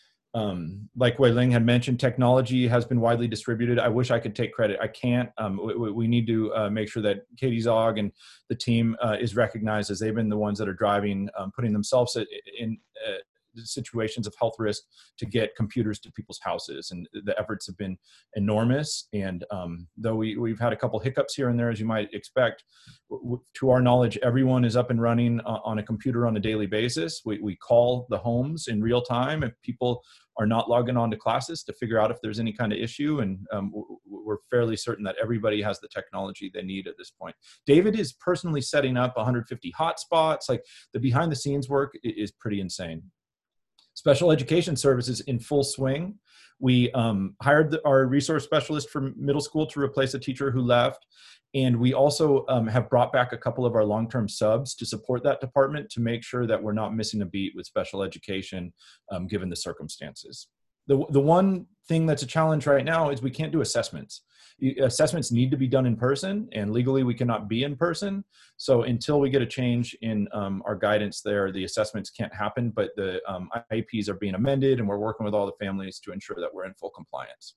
Like Wei Ling had mentioned, technology has been widely distributed. I wish I could take credit. I can't. We need to make sure that Katie Zog and the team is recognized, as they've been the ones that are driving, putting themselves in situations of health risk to get computers to people's houses. And the efforts have been enormous. And though we've had a couple hiccups here and there, as you might expect, to our knowledge, everyone is up and running on a computer on a daily basis. We call the homes in real time if people are not logging on to classes to figure out if there's any kind of issue. And we're fairly certain that everybody has the technology they need at this point. David is personally setting up 150 hotspots. Like, the behind the scenes work is pretty insane. Special education services in full swing. We hired our resource specialist for middle school to replace a teacher who left. And we also have brought back a couple of our long-term subs to support that department to make sure that we're not missing a beat with special education, given the circumstances. The one thing that's a challenge right now is we can't do assessments. Assessments need to be done in person, and legally we cannot be in person. So until we get a change in our guidance there, the assessments can't happen, but the IEPs are being amended, and we're working with all the families to ensure that we're in full compliance.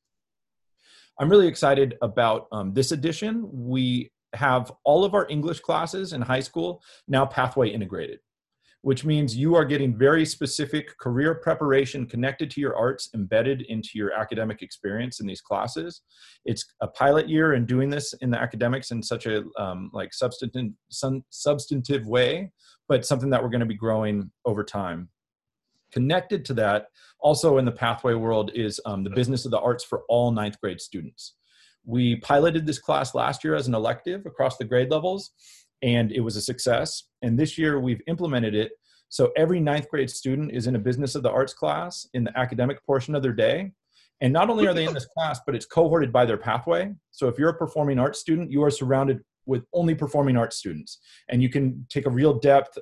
I'm really excited about this edition. We have all of our English classes in high school now pathway integrated, which means you are getting very specific career preparation connected to your arts embedded into your academic experience in these classes. It's a pilot year in doing this in the academics in such a like substantive way, but something that we're going to be growing over time. Connected to that, also in the pathway world, is the business of the arts for all 9th grade students. We piloted this class last year as an elective across the grade levels, and it was a success. And this year we've implemented it so every 9th grade student is in a business of the arts class in the academic portion of their day. And not only are they in this class, but it's cohorted by their pathway. So if you're a performing arts student, you are surrounded with only performing arts students. And you can take a real depth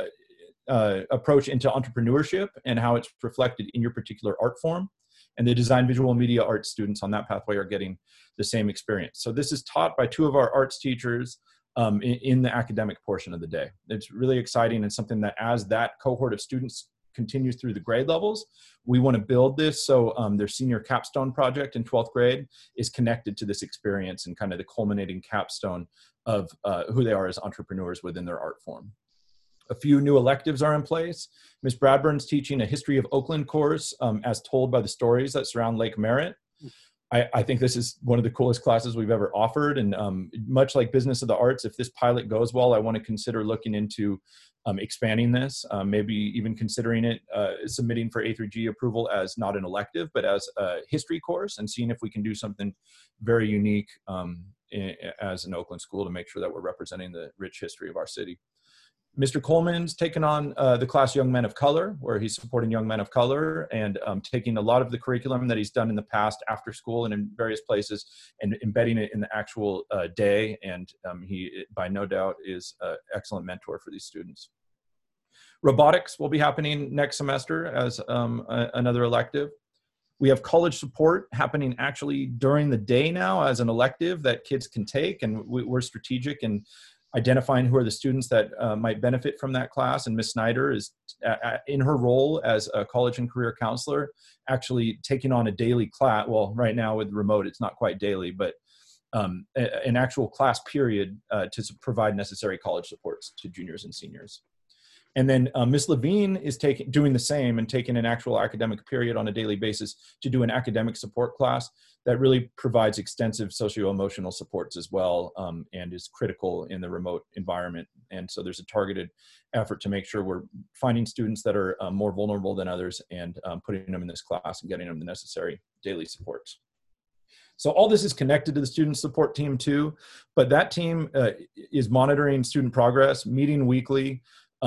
approach into entrepreneurship and how it's reflected in your particular art form. And the design, visual, and media arts students on that pathway are getting the same experience. So this is taught by 2 of our arts teachers in the academic portion of the day. It's really exciting, and something that as that cohort of students continues through the grade levels, we want to build this so their senior capstone project in 12th grade is connected to this experience and kind of the culminating capstone of who they are as entrepreneurs within their art form. A few new electives are in place. Ms. Bradburn's teaching a History of Oakland course as told by the stories that surround Lake Merritt. I think this is one of the coolest classes we've ever offered. And much like Business of the Arts, if this pilot goes well, I want to consider looking into expanding this, maybe even considering it, submitting for A3G approval as not an elective, but as a history course, and seeing if we can do something very unique as an Oakland school to make sure that we're representing the rich history of our city. Mr. Coleman's taken on the class Young Men of Color, where he's supporting young men of color and taking a lot of the curriculum that he's done in the past after school and in various places and embedding it in the actual day. And he, by no doubt, is an excellent mentor for these students. Robotics will be happening next semester as another elective. We have college support happening actually during the day now as an elective that kids can take, and we're strategic in identifying who are the students that might benefit from that class. And Ms. Snyder is, in her role as a college and career counselor, actually taking on a daily class. Well, right now with remote, it's not quite daily, but an actual class period to provide necessary college supports to juniors and seniors. And then Ms. Levine is doing the same and taking an actual academic period on a daily basis to do an academic support class that really provides extensive socio-emotional supports as well, and is critical in the remote environment. And so there's a targeted effort to make sure we're finding students that are more vulnerable than others and putting them in this class and getting them the necessary daily supports. So all this is connected to the student support team too, but that team is monitoring student progress, meeting weekly.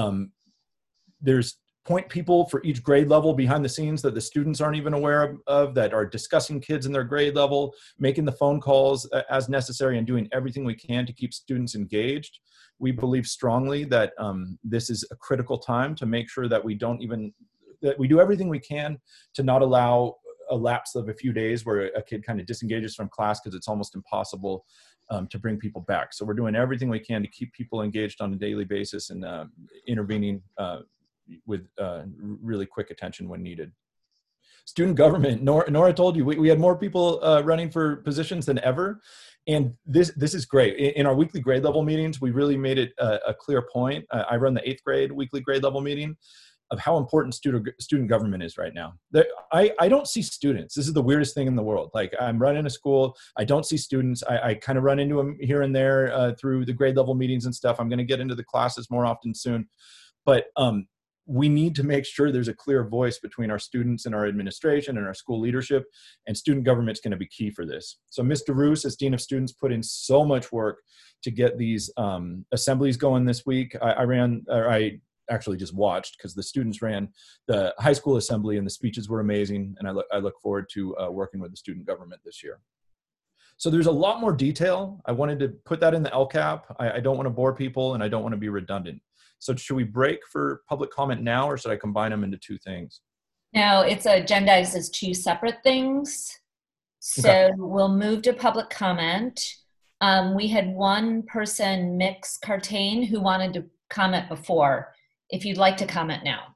There's point people for each grade level behind the scenes that the students aren't even aware of, that are discussing kids in their grade level, making the phone calls as necessary, and doing everything we can to keep students engaged. We believe strongly that this is a critical time to make sure that we do everything we can to not allow a lapse of a few days where a kid kind of disengages from class because it's almost impossible to bring people back. So we're doing everything we can to keep people engaged on a daily basis and intervening with really quick attention when needed. Student government, Nora told you, we had more people running for positions than ever. And this is great. In our weekly grade level meetings, we really made it a clear point. I run the 8th grade weekly grade level meeting. of how important student government is right now. I don't see students. This is the weirdest thing in the world. Like, I'm running a school, I don't see students. I kind of run into them here and there through the grade level meetings and stuff. I'm going to get into the classes more often soon. But we need to make sure there's a clear voice between our students and our administration and our school leadership, and student government's going to be key for this. So Mr. Roos, as Dean of Students, put in so much work to get these assemblies going this week. I actually just watched, because the students ran the high school assembly and the speeches were amazing, and I look forward to working with the student government this year. So there's a lot more detail. I wanted to put that in the LCAP. I don't want to bore people, and I don't want to be redundant. So should we break for public comment now, or should I combine them into two things? No, it's agendized as two separate things. So Okay. we'll move to public comment. We had one person, Mix Cartain, who wanted to comment before. If you'd like to comment now.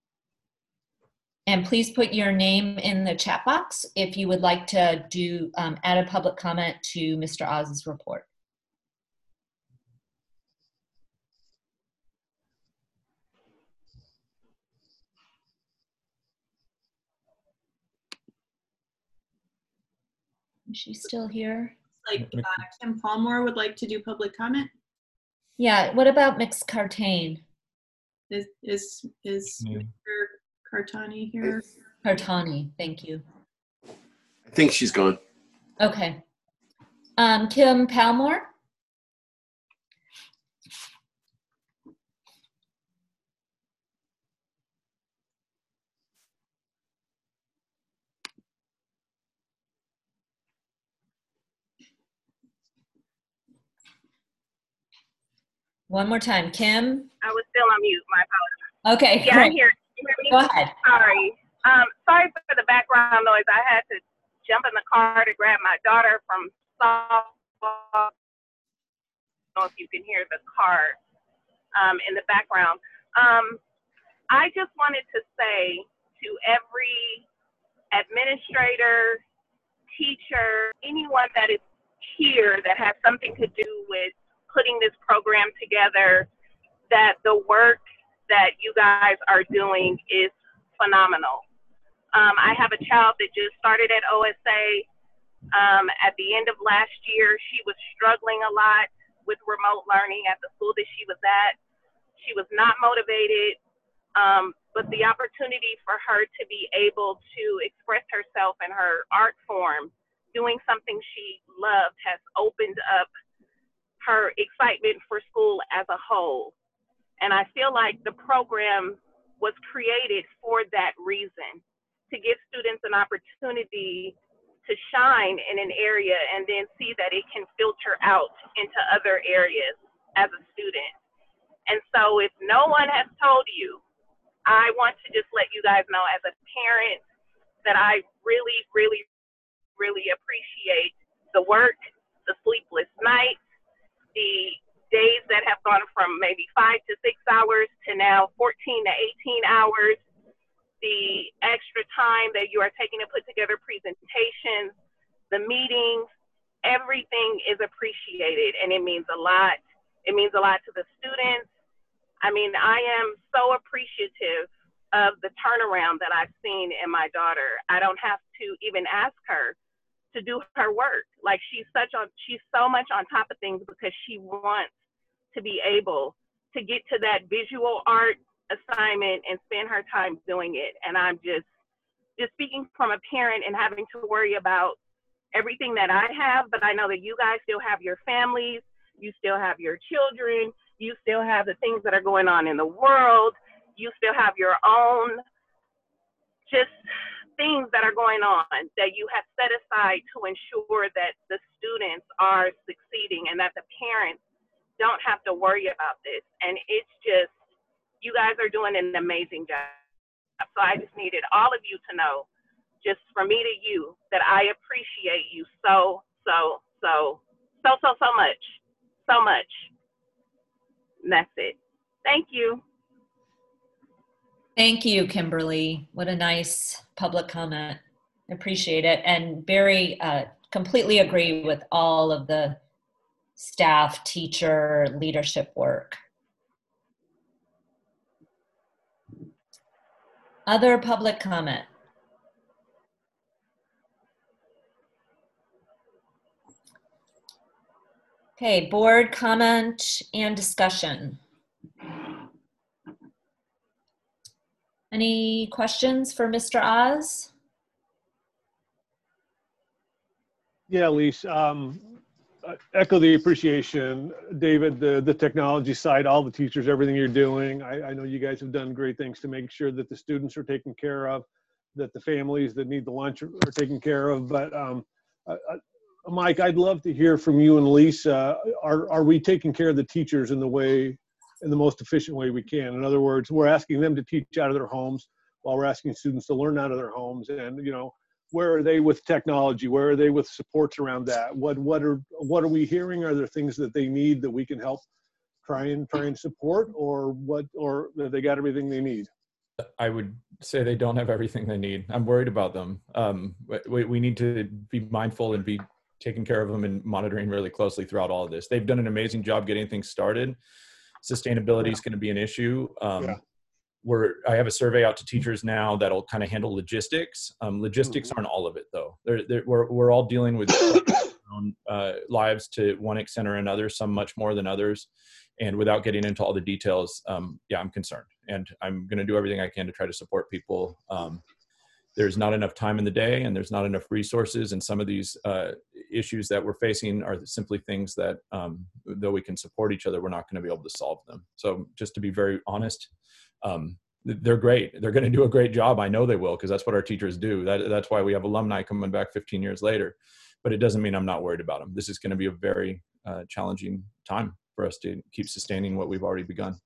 And please put your name in the chat box if you would like to do add a public comment to Mr. Oz's report. Is she still here? Like Kim Palmore would like to do public comment. Yeah, what about Mix Cartain? Is Mr. Cartani here? Cartani, thank you. I think she's gone. Okay. Kim Palmore? One more time, Kim. I was still on mute. My apologies. Okay, Yeah, great. I hear me. Go ahead. Sorry. Sorry for the background noise. I had to jump in the car to grab my daughter from softball. I don't know if you can hear the car in the background. I just wanted to say to every administrator, teacher, anyone that is here that has something to do with putting this program together, that the work that you guys are doing is phenomenal. I have a child that just started at OSA. At the end of last year, she was struggling a lot with remote learning at the school that she was at. She was not motivated, but the opportunity for her to be able to express herself in her art form, doing something she loved, has opened up her excitement for school as a whole. And I feel like the program was created for that reason, to give students an opportunity to shine in an area and then see that it can filter out into other areas as a student. And so if no one has told you, I want to just let you guys know as a parent that I really, really, really appreciate the work, the sleepless nights, the days that have gone from maybe 5 to 6 hours to now 14 to 18 hours, the extra time that you are taking to put together presentations, the meetings, everything is appreciated, and it means a lot. It means a lot to the students. I mean, I am so appreciative of the turnaround that I've seen in my daughter. I don't have to even ask her to do her work. Like, she's so much on top of things because she wants to be able to get to that visual art assignment and spend her time doing it. And I'm just speaking from a parent and having to worry about everything that I have, but I know that you guys still have your families, you still have your children, you still have the things that are going on in the world, you still have your own just things that are going on that you have set aside to ensure that the students are succeeding and that the parents don't have to worry about this. And it's just, you guys are doing an amazing job. So I just needed all of you to know, just from me to you, that I appreciate you so much. So much. And that's it. Thank you. Thank you, Kimberly. What a nice public comment. I appreciate it. And very completely agree with all of the staff, teacher, leadership work. Other public comment? Okay, board comment and discussion. Any questions for Mr. Oz? Yeah, Elise, echo the appreciation. David, the technology side, all the teachers, everything you're doing. I know you guys have done great things to make sure that the students are taken care of, that the families that need the lunch are taken care of. But Mike, I'd love to hear from you and Lisa. Are we taking care of the teachers in the most efficient way we can? In other words, we're asking them to teach out of their homes while we're asking students to learn out of their homes. And, you know, where are they with technology? Where are they with supports around that? What are we hearing? Are there things that they need that we can help try and support, or have they got everything they need? I would say they don't have everything they need. I'm worried about them. We need to be mindful and be taking care of them and monitoring really closely throughout all of this. They've done an amazing job getting things started. Sustainability is going to be an issue. I have a survey out to teachers now that'll kind of handle logistics. Logistics aren't all of it, though. We're all dealing with our own lives to one extent or another, some much more than others. And without getting into all the details, yeah, I'm concerned. And I'm going to do everything I can to try to support people. There's not enough time in the day, and there's not enough resources. And some of these issues that we're facing are simply things that, though we can support each other, we're not going to be able to solve them. So just to be very honest, they're great. They're going to do a great job. I know they will, because that's what our teachers do. That's why we have alumni coming back 15 years later. But it doesn't mean I'm not worried about them. This is going to be a very challenging time for us to keep sustaining what we've already begun.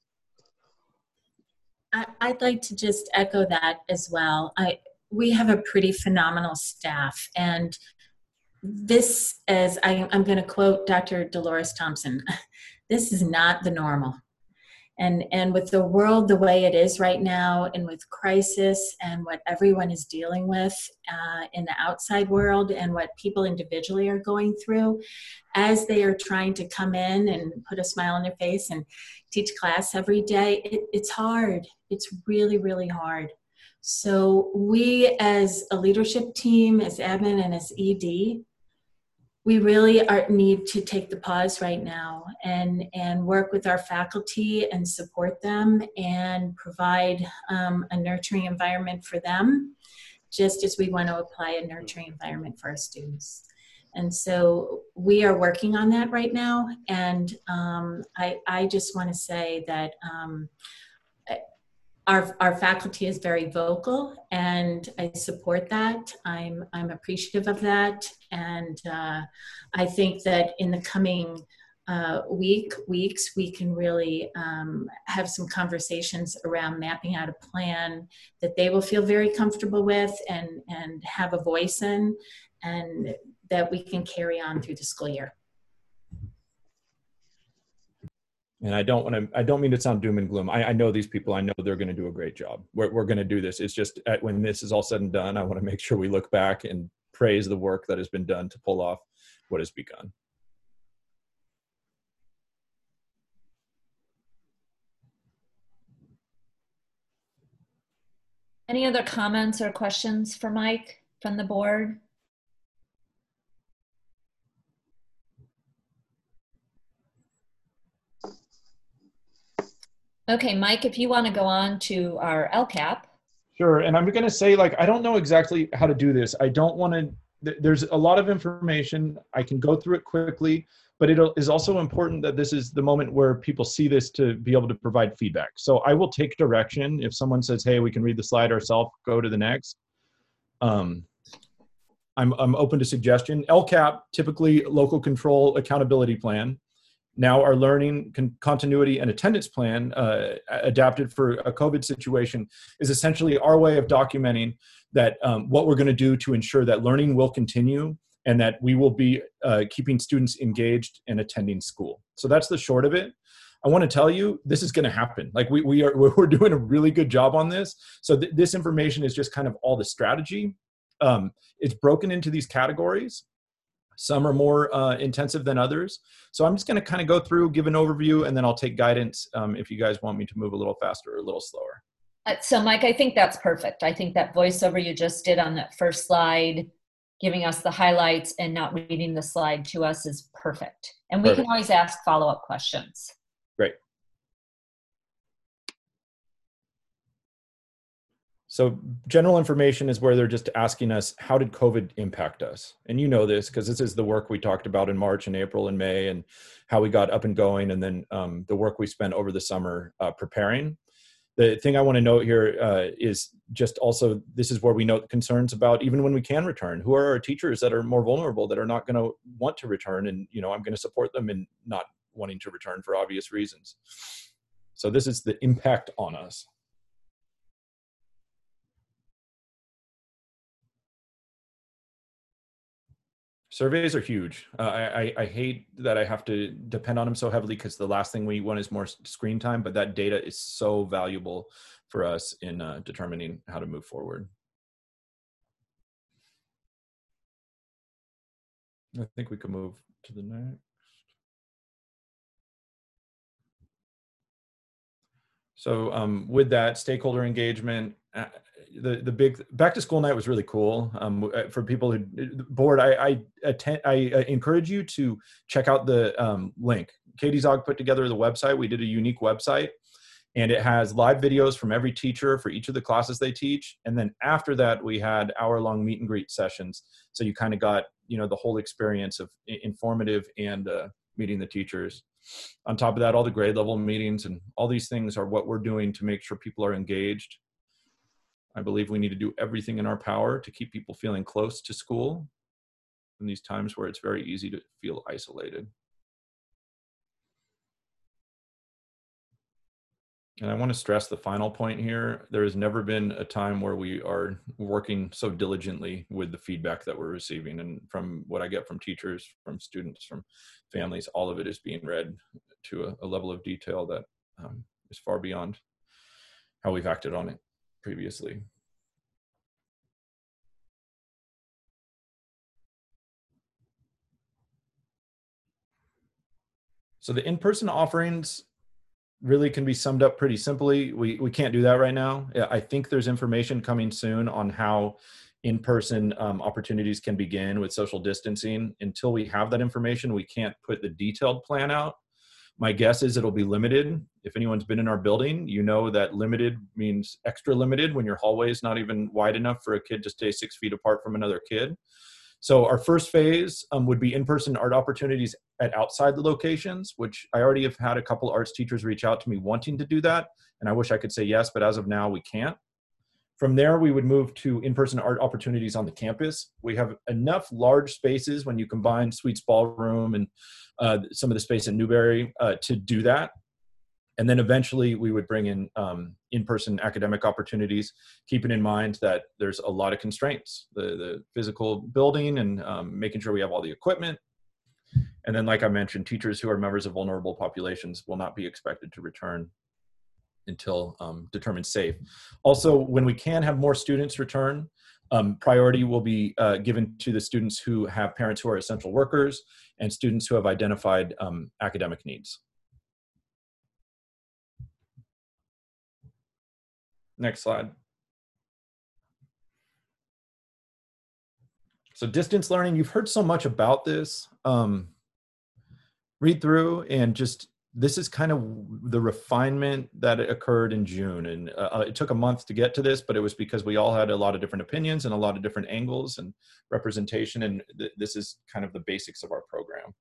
I'd like to just echo that as well. We have a pretty phenomenal staff, and this, as I'm going to quote Dr. Dolores Thompson, this is not the normal. And with the world the way it is right now, and with crisis and what everyone is dealing with in the outside world, and what people individually are going through as they are trying to come in and put a smile on their face and teach class every day, it's hard. It's really, really hard. So we, as a leadership team, as admin and as ED, we really need to take the pause right now and work with our faculty and support them and provide a nurturing environment for them, just as we want to apply a nurturing environment for our students. And so we are working on that right now. And I just want to say that our faculty is very vocal, and I support that. I'm appreciative of that, and I think that in the coming weeks we can really have some conversations around mapping out a plan that they will feel very comfortable with and have a voice in, and that we can carry on through the school year. And I don't mean to sound doom and gloom. I know these people. I know they're going to do a great job. We're going to do this. It's just when this is all said and done, I want to make sure we look back and praise the work that has been done to pull off what has begun. Any other comments or questions for Mike from the board? Okay, Mike, if you want to go on to our LCAP. Sure, and I'm going to say, I don't know exactly how to do this. I don't want to, there's a lot of information. I can go through it quickly, but it is also important that this is the moment where people see this to be able to provide feedback. So I will take direction. If someone says, hey, we can read the slide ourselves, go to the next. I'm open to suggestion. LCAP, typically local control accountability plan. Now our learning continuity and attendance plan, adapted for a COVID situation, is essentially our way of documenting that what we're going to do to ensure that learning will continue and that we will be keeping students engaged and attending school. So that's the short of it. I want to tell you, this is going to happen. We're doing a really good job on this. So this information is just kind of all the strategy. It's broken into these categories. Some are more intensive than others. So I'm just going to kind of go through, give an overview, and then I'll take guidance if you guys want me to move a little faster or a little slower. So Mike, I think that's perfect. I think that voiceover you just did on that first slide, giving us the highlights and not reading the slide to us is perfect. And we can always ask follow-up questions. Great. So general information is where they're just asking us, how did COVID impact us? And you know this because this is the work we talked about in March and April and May and how we got up and going, and then the work we spent over the summer preparing. The thing I want to note here is just also, this is where we note concerns about even when we can return. Who are our teachers that are more vulnerable, that are not going to want to return? And, you know, I'm going to support them in not wanting to return for obvious reasons. So this is the impact on us. Surveys are huge. I hate that I have to depend on them so heavily because the last thing we want is more screen time, but that data is so valuable for us in determining how to move forward. I think we can move to the next. So with that, stakeholder engagement, the big back to school night was really cool. For people who board, I encourage you to check out the link. Katie Zog put together the website. We did a unique website, and it has live videos from every teacher for each of the classes they teach. And then after that, we had hour-long meet and greet sessions. So you kind of got, you know, the whole experience of informative and meeting the teachers. On top of that, all the grade level meetings and all these things are what we're doing to make sure people are engaged. I believe we need to do everything in our power to keep people feeling close to school in these times where it's very easy to feel isolated. And I want to stress the final point here. There has never been a time where we are working so diligently with the feedback that we're receiving. And from what I get from teachers, from students, from families, all of it is being read to a level of detail that is far beyond how we've acted on it previously. So the in-person offerings really can be summed up pretty simply. We can't do that right now. I think there's information coming soon on how in-person opportunities can begin with social distancing. Until we have that information, we can't put the detailed plan out. My guess is it'll be limited. If anyone's been in our building, you know that limited means extra limited when your hallway is not even wide enough for a kid to stay 6 feet apart from another kid. So our first phase would be in-person art opportunities at outside the locations, which I already have had a couple arts teachers reach out to me wanting to do that. And I wish I could say yes, but as of now, we can't. From there, we would move to in-person art opportunities on the campus. We have enough large spaces when you combine Sweets Ballroom and some of the space in Newberry to do that. And then eventually we would bring in in-person academic opportunities, keeping in mind that there's a lot of constraints, the physical building and making sure we have all the equipment. And then, like I mentioned, teachers who are members of vulnerable populations will not be expected to return until determined safe. Also, when we can have more students return, priority will be given to the students who have parents who are essential workers and students who have identified academic needs. Next slide. So distance learning, you've heard so much about this. Read through and just, this is kind of the refinement that occurred in June. And it took a month to get to this, but it was because we all had a lot of different opinions and a lot of different angles and representation. And this is kind of the basics of our program.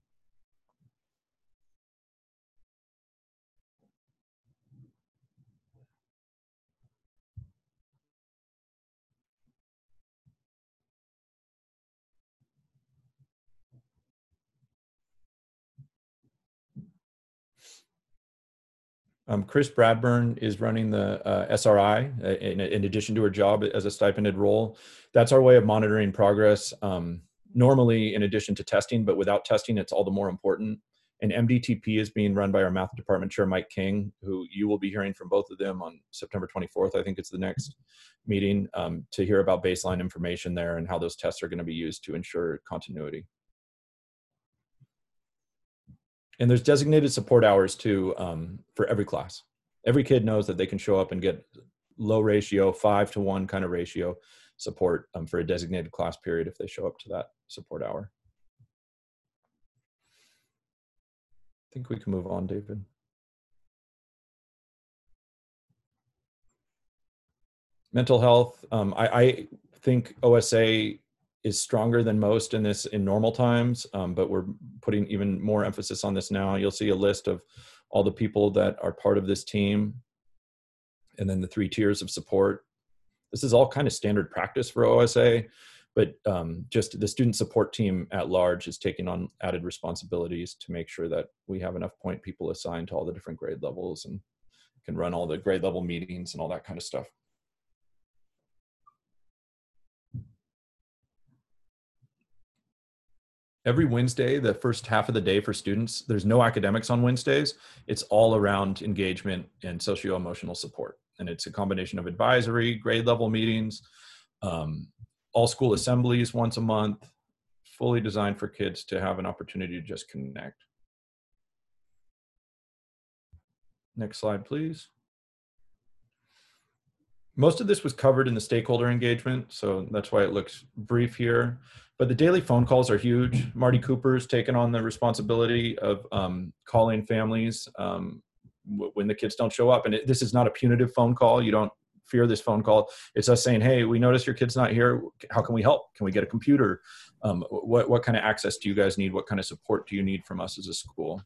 Chris Bradburn is running the SRI in addition to her job as a stipended role. That's our way of monitoring progress, normally in addition to testing, but without testing, it's all the more important. And MDTP is being run by our math department chair, Mike King, who you will be hearing from both of them on September 24th. I think it's the next meeting to hear about baseline information there and how those tests are going to be used to ensure continuity. And there's designated support hours too for every class. every kid knows that they can show up and get low ratio, 5-to-1 kind of ratio support for a designated class period if they show up to that support hour. I think we can move on, David. Mental health, I think OSA is stronger than most in this in normal times, but we're putting even more emphasis on this now. You'll see a list of all the people that are part of this team, and then the 3 tiers of support. This is all kind of standard practice for OSA, but just the student support team at large is taking on added responsibilities to make sure that we have enough point people assigned to all the different grade levels and can run all the grade level meetings and all that kind of stuff. Every Wednesday, the first half of the day for students, there's no academics on Wednesdays. It's all around engagement and socio-emotional support. And it's a combination of advisory, grade level meetings, all school assemblies once a month, fully designed for kids to have an opportunity to just connect. Next slide, please. Most of this was covered in the stakeholder engagement, so that's why it looks brief here. But the daily phone calls are huge. Marty Cooper's taken on the responsibility of calling families when the kids don't show up. And this is not a punitive phone call. You don't fear this phone call. It's us saying, hey, we notice your kid's not here. How can we help? Can we get a computer? What kind of access do you guys need? What kind of support do you need from us as a school?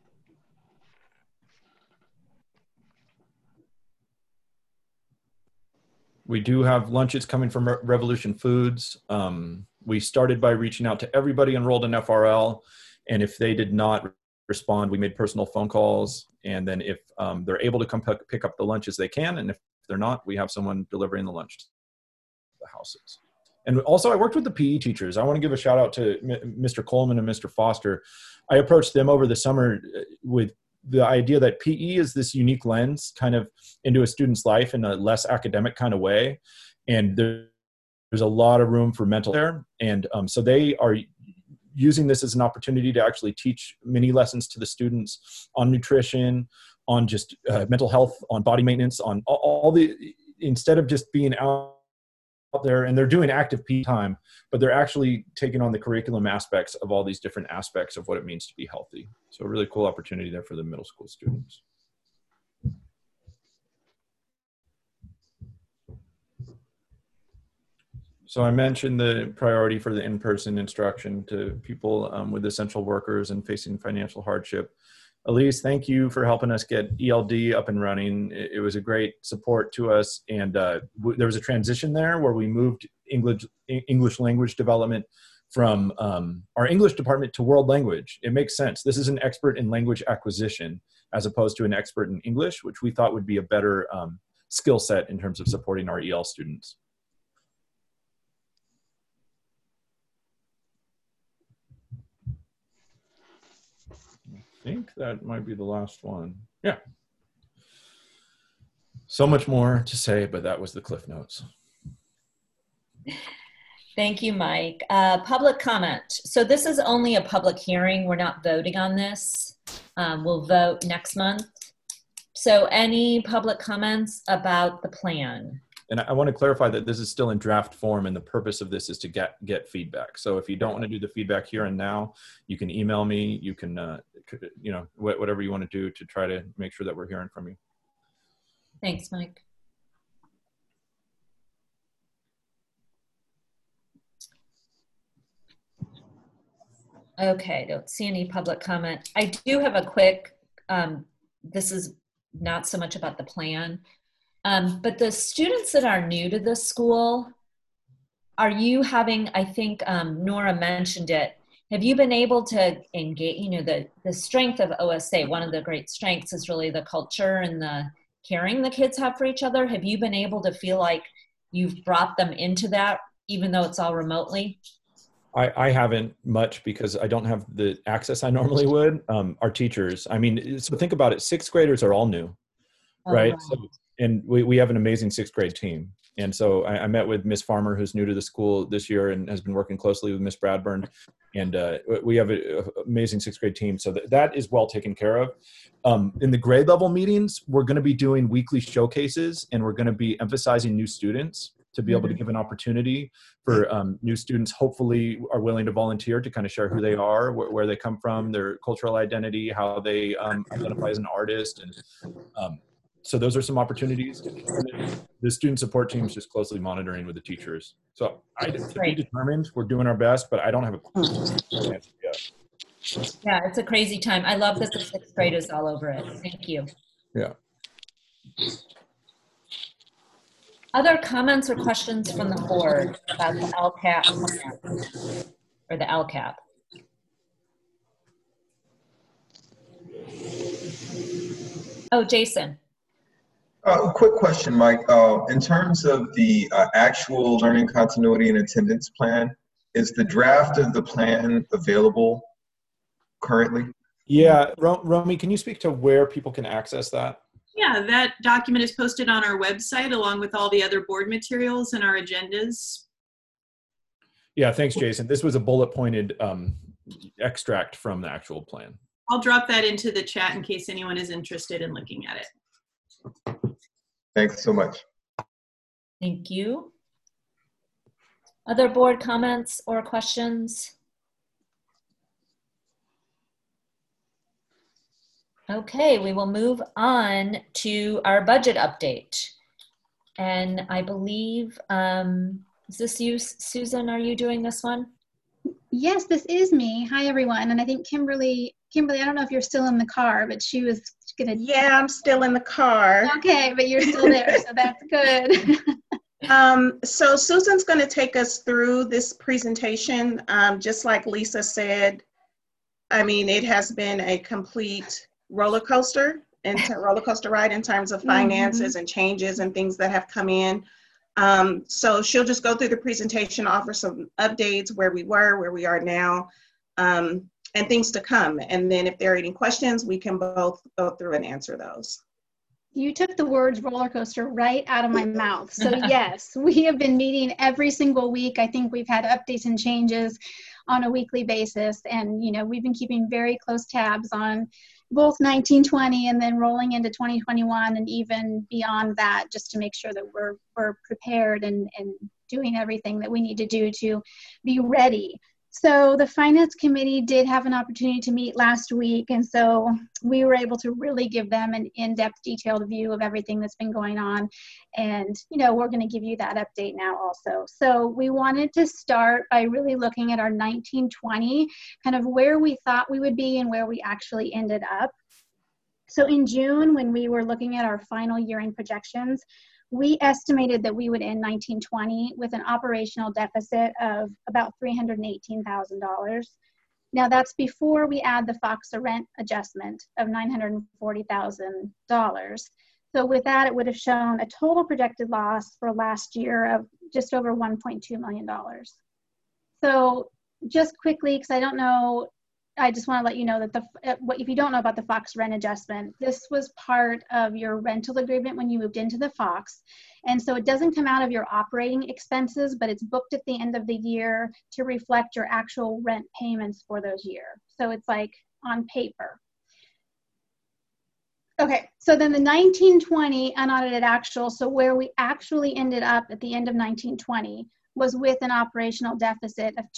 We do have lunches coming from Revolution Foods. We started by reaching out to everybody enrolled in FRL. And if they did not respond, we made personal phone calls. And then if they're able to come pick up the lunches, they can. And if they're not, we have someone delivering the lunch to the houses. And also I worked with the PE teachers. I want to give a shout out to Mr. Coleman and Mr. Foster. I approached them over the summer with the idea that PE is this unique lens kind of into a student's life in a less academic kind of way. And there's a lot of room for mental there. And so they are using this as an opportunity to actually teach mini lessons to the students on nutrition, on just mental health, on body maintenance, on all the, instead of just being out there, and they're doing active PE time, but they're actually taking on the curriculum aspects of all these different aspects of what it means to be healthy. So a really cool opportunity there for the middle school students. So I mentioned the priority for the in-person instruction to people with essential workers and facing financial hardship. Elise, thank you for helping us get ELD up and running. It was a great support to us. And there was a transition there where we moved English language development from our English department to world language. It makes sense. This is an expert in language acquisition as opposed to an expert in English, which we thought would be a better skill set in terms of supporting our EL students. I think that might be the last one. Yeah. So much more to say, but that was the Cliff Notes. Thank you, Mike. Public comment. So this is only a public hearing. We're not voting on this. We'll vote next month. So any public comments about the plan? And I want to clarify that this is still in draft form, and the purpose of this is to get feedback. So if you don't want to do the feedback here and now, you can email me. You can, you know, whatever you want to do to try to make sure that we're hearing from you. Thanks, Mike. Okay, don't see any public comment. I do have a quick, this is not so much about the plan, but the students that are new to the school, are you having, I think Nora mentioned it, have you been able to engage, you know, the strength of OSA, one of the great strengths is really the culture and the caring the kids have for each other. Have you been able to feel like you've brought them into that, even though it's all remotely? I haven't much because I don't have the access I normally would. Our teachers, I mean, so think about it, 6th graders are all new, right? Wow. So And we have an amazing 6th grade team. And so I met with Miss Farmer, who's new to the school this year and has been working closely with Miss Bradburn. And we have an amazing 6th grade team. So that is well taken care of. In the grade level meetings, we're going to be doing weekly showcases, and we're going to be emphasizing new students to be able to give an opportunity for new students, hopefully are willing to volunteer to kind of share who they are, where they come from, their cultural identity, how they identify as an artist. And so those are some opportunities. The student support team is just closely monitoring with the teachers. So to be determined, we're doing our best, but I don't have a clear answer yet. Yeah, it's a crazy time. I love that the 6th grade is all over it. Thank you. Yeah. Other comments or questions from the board about the LCAP plan or the LCAP? Oh, Jason. Quick question, Mike. In terms of the actual learning continuity and attendance plan, is the draft of the plan available currently? Yeah, Romy, can you speak to where people can access that? Yeah, that document is posted on our website along with all the other board materials and our agendas. Yeah, thanks, Jason. This was a bullet pointed extract from the actual plan. I'll drop that into the chat in case anyone is interested in looking at it. Thanks so much. Thank you. Other board comments or questions? Okay, we will move on to our budget update. And I believe, is this you, Susan? Are you doing this one? Yes, this is me. Hi, everyone. And I think Kimberly, I don't know if you're still in the car, but she was gonna. Yeah, I'm still in the car. Okay, but you're still there, so that's good. So Susan's going to take us through this presentation. Just like Lisa said, I mean, it has been a complete roller coaster ride in terms of finances and changes and things that have come in. So she'll just go through the presentation, offer some updates, where we were, where we are now, and things to come. And then if there are any questions, we can both go through and answer those. You took the words roller coaster right out of my mouth. So yes, we have been meeting every single week. I think we've had updates and changes on a weekly basis. And, you know, we've been keeping very close tabs on both 1920 and then rolling into 2021 and even beyond that, just to make sure that we're prepared and doing everything that we need to do to be ready. So the Finance Committee did have an opportunity to meet last week, and so we were able to really give them an in-depth, detailed view of everything that's been going on. And, you know, we're going to give you that update now also. So we wanted to start by really looking at our 1920, kind of where we thought we would be and where we actually ended up. So in June, when we were looking at our final year-end projections, we estimated that we would end 1920 with an operational deficit of about $318,000. Now that's before we add the FOXA rent adjustment of $940,000. So with that, it would have shown a total projected loss for last year of just over $1.2 million. So just quickly, because I don't know, I just want to let you know that if you don't know about the FOX rent adjustment, this was part of your rental agreement when you moved into the FOX. And so it doesn't come out of your operating expenses, but it's booked at the end of the year to reflect your actual rent payments for those years. So it's like on paper. Okay, so then the 1920 unaudited actual, so where we actually ended up at the end of 1920 was with an operational deficit of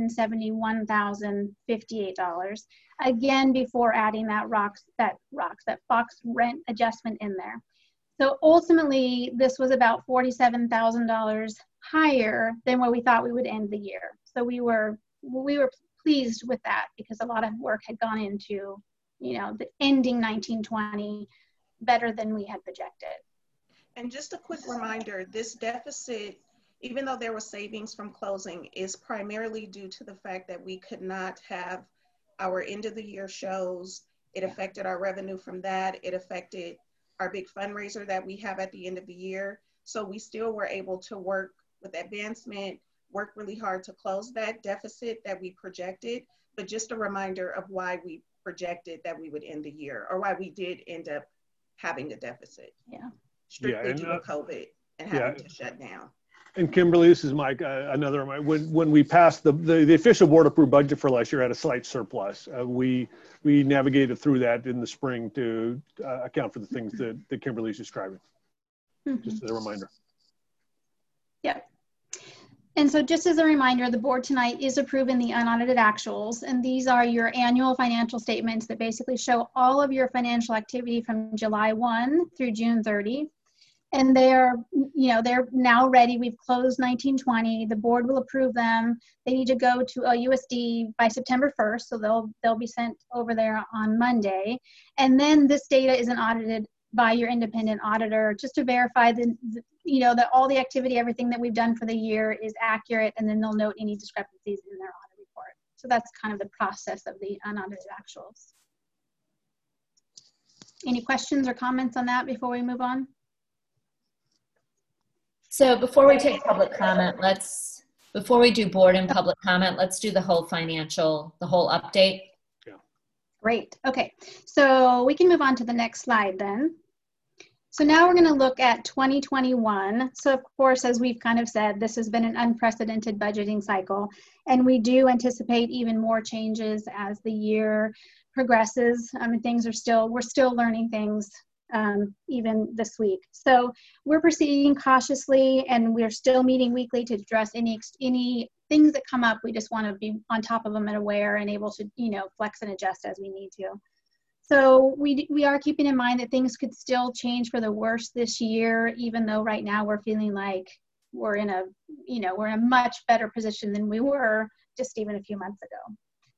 $271,058. Again, before adding that FOX rent adjustment in there. So ultimately, this was about $47,000 higher than where we thought we would end the year. So we were pleased with that because a lot of work had gone into, you know, the ending 1920 better than we had projected. And just a quick reminder, this deficit, even though there were savings from closing, is primarily due to the fact that we could not have our end of the year shows. It affected our revenue from that. It affected our big fundraiser that we have at the end of the year. So we still were able to work with advancement, work really hard to close that deficit that we projected, but just a reminder of why we projected that we would end the year, or why we did end up having a deficit. Yeah. strictly due to COVID and having to shut down. And Kimberly, this is Mike. Another when we passed the official board approved budget for last year had a slight surplus. We navigated through that in the spring to account for the things that Kimberly's describing. Just as a reminder. Yep. And so just as a reminder, the board tonight is approving the unaudited actuals, and these are your annual financial statements that basically show all of your financial activity from July 1 through June 30. And they're now ready. We've closed 1920. The board will approve them. They need to go to USD by September 1st, so they'll be sent over there on Monday. And then this data isn't audited by your independent auditor just to verify that all the activity, everything that we've done for the year is accurate, and then they'll note any discrepancies in their audit report. So that's kind of the process of the unaudited actuals. Any questions or comments on that before we move on? So before we take public comment, before we do board and public comment, let's do the whole update. Yeah. Great. Okay. So we can move on to the next slide then. So now we're going to look at 2021. So of course, as we've kind of said, this has been an unprecedented budgeting cycle, and we do anticipate even more changes as the year progresses. I mean, we're still learning things even this week. So we're proceeding cautiously, and we're still meeting weekly to address any things that come up. We just want to be on top of them and aware and able to, flex and adjust as we need to. So we are keeping in mind that things could still change for the worse this year, even though right now we're feeling like we're in a much better position than we were just even a few months ago.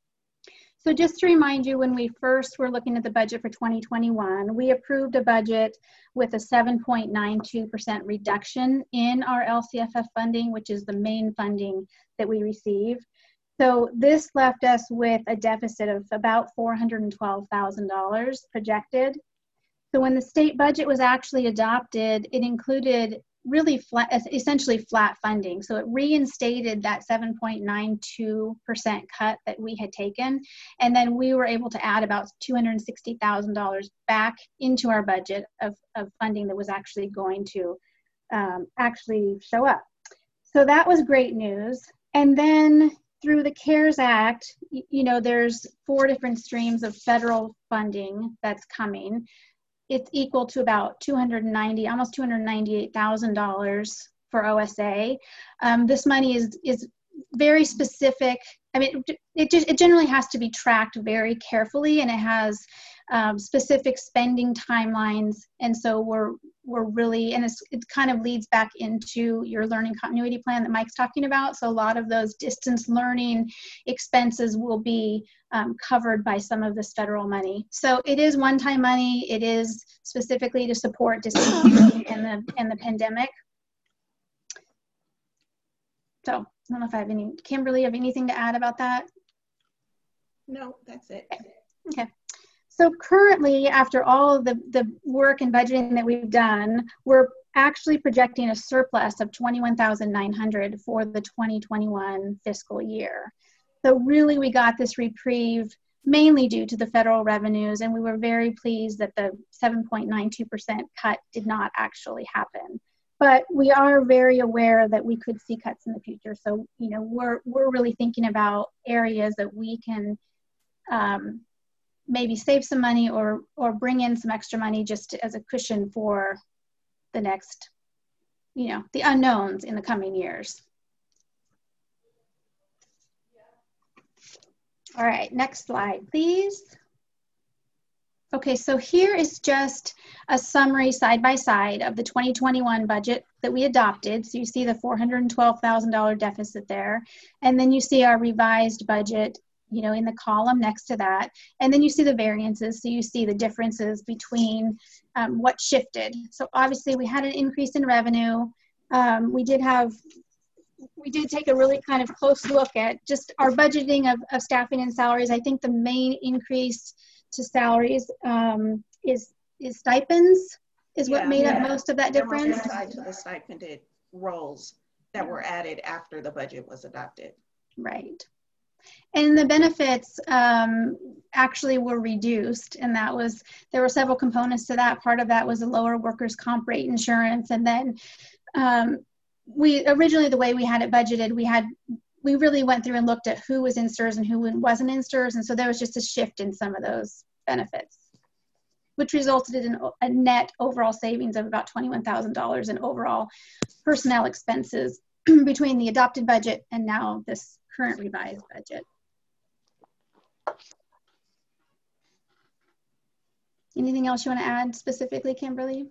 So just to remind you, when we first were looking at the budget for 2021, we approved a budget with a 7.92% reduction in our LCFF funding, which is the main funding that we receive. So this left us with a deficit of about $412,000 projected. So when the state budget was actually adopted, it included really essentially flat funding. So it reinstated that 7.92% cut that we had taken. And then we were able to add about $260,000 back into our budget of funding that was actually going to actually show up. So that was great news. And then through the CARES Act, there's 4 different streams of federal funding that's coming. It's equal to about almost $298,000 for OSA. This money is very specific. I mean, it generally has to be tracked very carefully, and it has specific spending timelines. And so we're really, and it kind of leads back into your learning continuity plan that Mike's talking about. So a lot of those distance learning expenses will be covered by some of this federal money. So it is one-time money. It is specifically to support distance learning and the pandemic. So I don't know if I have Kimberly, have anything to add about that? No, that's it. Okay. So currently, after all of the work and budgeting that we've done, we're actually projecting a surplus of $21,900 for the 2021 fiscal year. So really, we got this reprieve mainly due to the federal revenues, and we were very pleased that the 7.92% cut did not actually happen. But we are very aware that we could see cuts in the future. So, we're really thinking about areas that we can maybe save some money or bring in some extra money just as a cushion for the next, the unknowns in the coming years. All right, next slide, please. Okay, so here is just a summary side by side of the 2021 budget that we adopted. So you see the $412,000 deficit there, and then you see our revised budget, in the column next to that. And then you see the variances. So you see the differences between what shifted. So obviously we had an increase in revenue. We did take a really kind of close look at just our budgeting of staffing and salaries. I think the main increase to salaries is stipends is what made up most of that difference. Tied to the stipended roles that were added after the budget was adopted. Right. And the benefits actually were reduced, and there were several components to that. Part of that was a lower workers' comp rate insurance, and then we originally, the way we had it budgeted, we really went through and looked at who was in STRS and who wasn't in STRS, and so there was just a shift in some of those benefits, which resulted in a net overall savings of about $21,000 in overall personnel expenses between the adopted budget and now this current revised budget. Anything else you want to add specifically, Kimberly?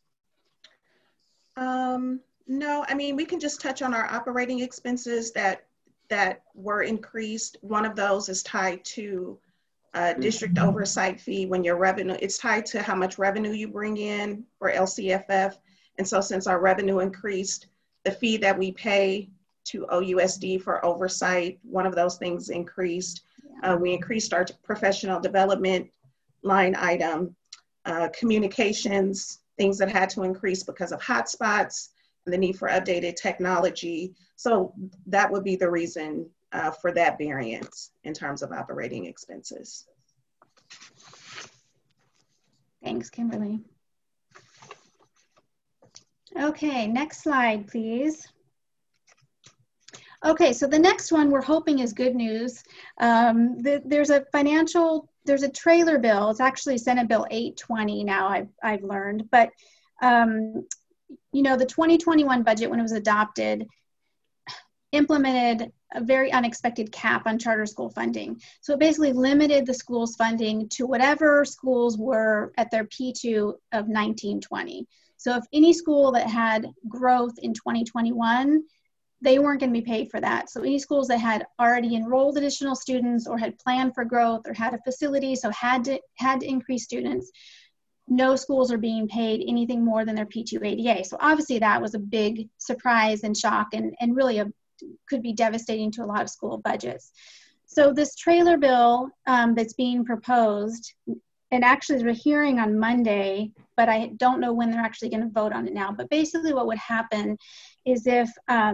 No, I mean, we can just touch on our operating expenses that were increased. One of those is tied to district oversight fee. When your revenue, it's tied to how much revenue you bring in for LCFF. And so since our revenue increased, the fee that we pay to OUSD for oversight, one of those things increased. We increased our professional development line item, communications, things that had to increase because of hotspots, and the need for updated technology. So that would be the reason for that variance in terms of operating expenses. Thanks, Kimberly. Okay, next slide, please. Okay, so the next one we're hoping is good news. There's a trailer bill. It's actually Senate Bill 820 now, I've learned, but you know, the 2021 budget, when it was adopted, implemented a very unexpected cap on charter school funding. So it basically limited the school's funding to whatever schools were at their P2 of 1920. So if any school that had growth in 2021, they weren't going to be paid for that. So any schools that had already enrolled additional students or had planned for growth or had a facility, so had to increase students, no schools are being paid anything more than their P2 ADA. So obviously that was a big surprise and shock, and really could be devastating to a lot of school budgets. So this trailer bill that's being proposed, and actually there's a hearing on Monday, but I don't know when they're actually going to vote on it now. But basically what would happen is if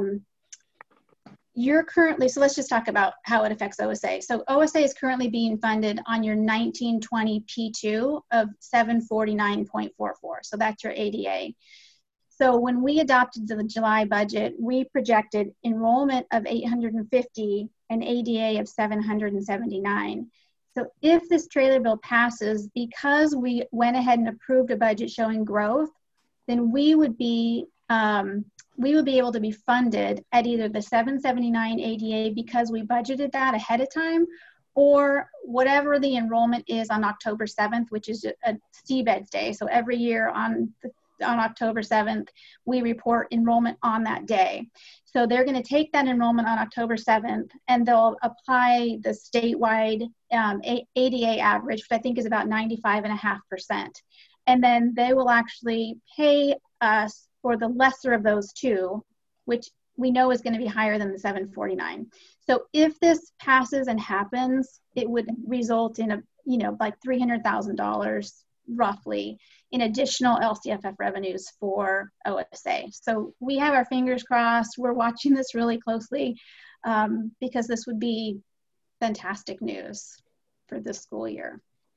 you're currently, so let's just talk about how it affects OSA. So OSA is currently being funded on your 1920 P2 of 749.44. So that's your ADA. So when we adopted the July budget, we projected enrollment of 850 and ADA of 779. So if this trailer bill passes, because we went ahead and approved a budget showing growth, then we would be able to be funded at either the 779 ADA because we budgeted that ahead of time, or whatever the enrollment is on October 7th, which is a CBEDS day. So every year on October 7th, we report enrollment on that day. So they're going to take that enrollment on October 7th and they'll apply the statewide ADA average, which I think is about 95.5%. And then they will actually pay us for the lesser of those two, which we know is going to be higher than the 749. So if this passes and happens, it would result in like $300,000 roughly in additional LCFF revenues for OSA. So we have our fingers crossed. We're watching this really closely because this would be fantastic news for this school year.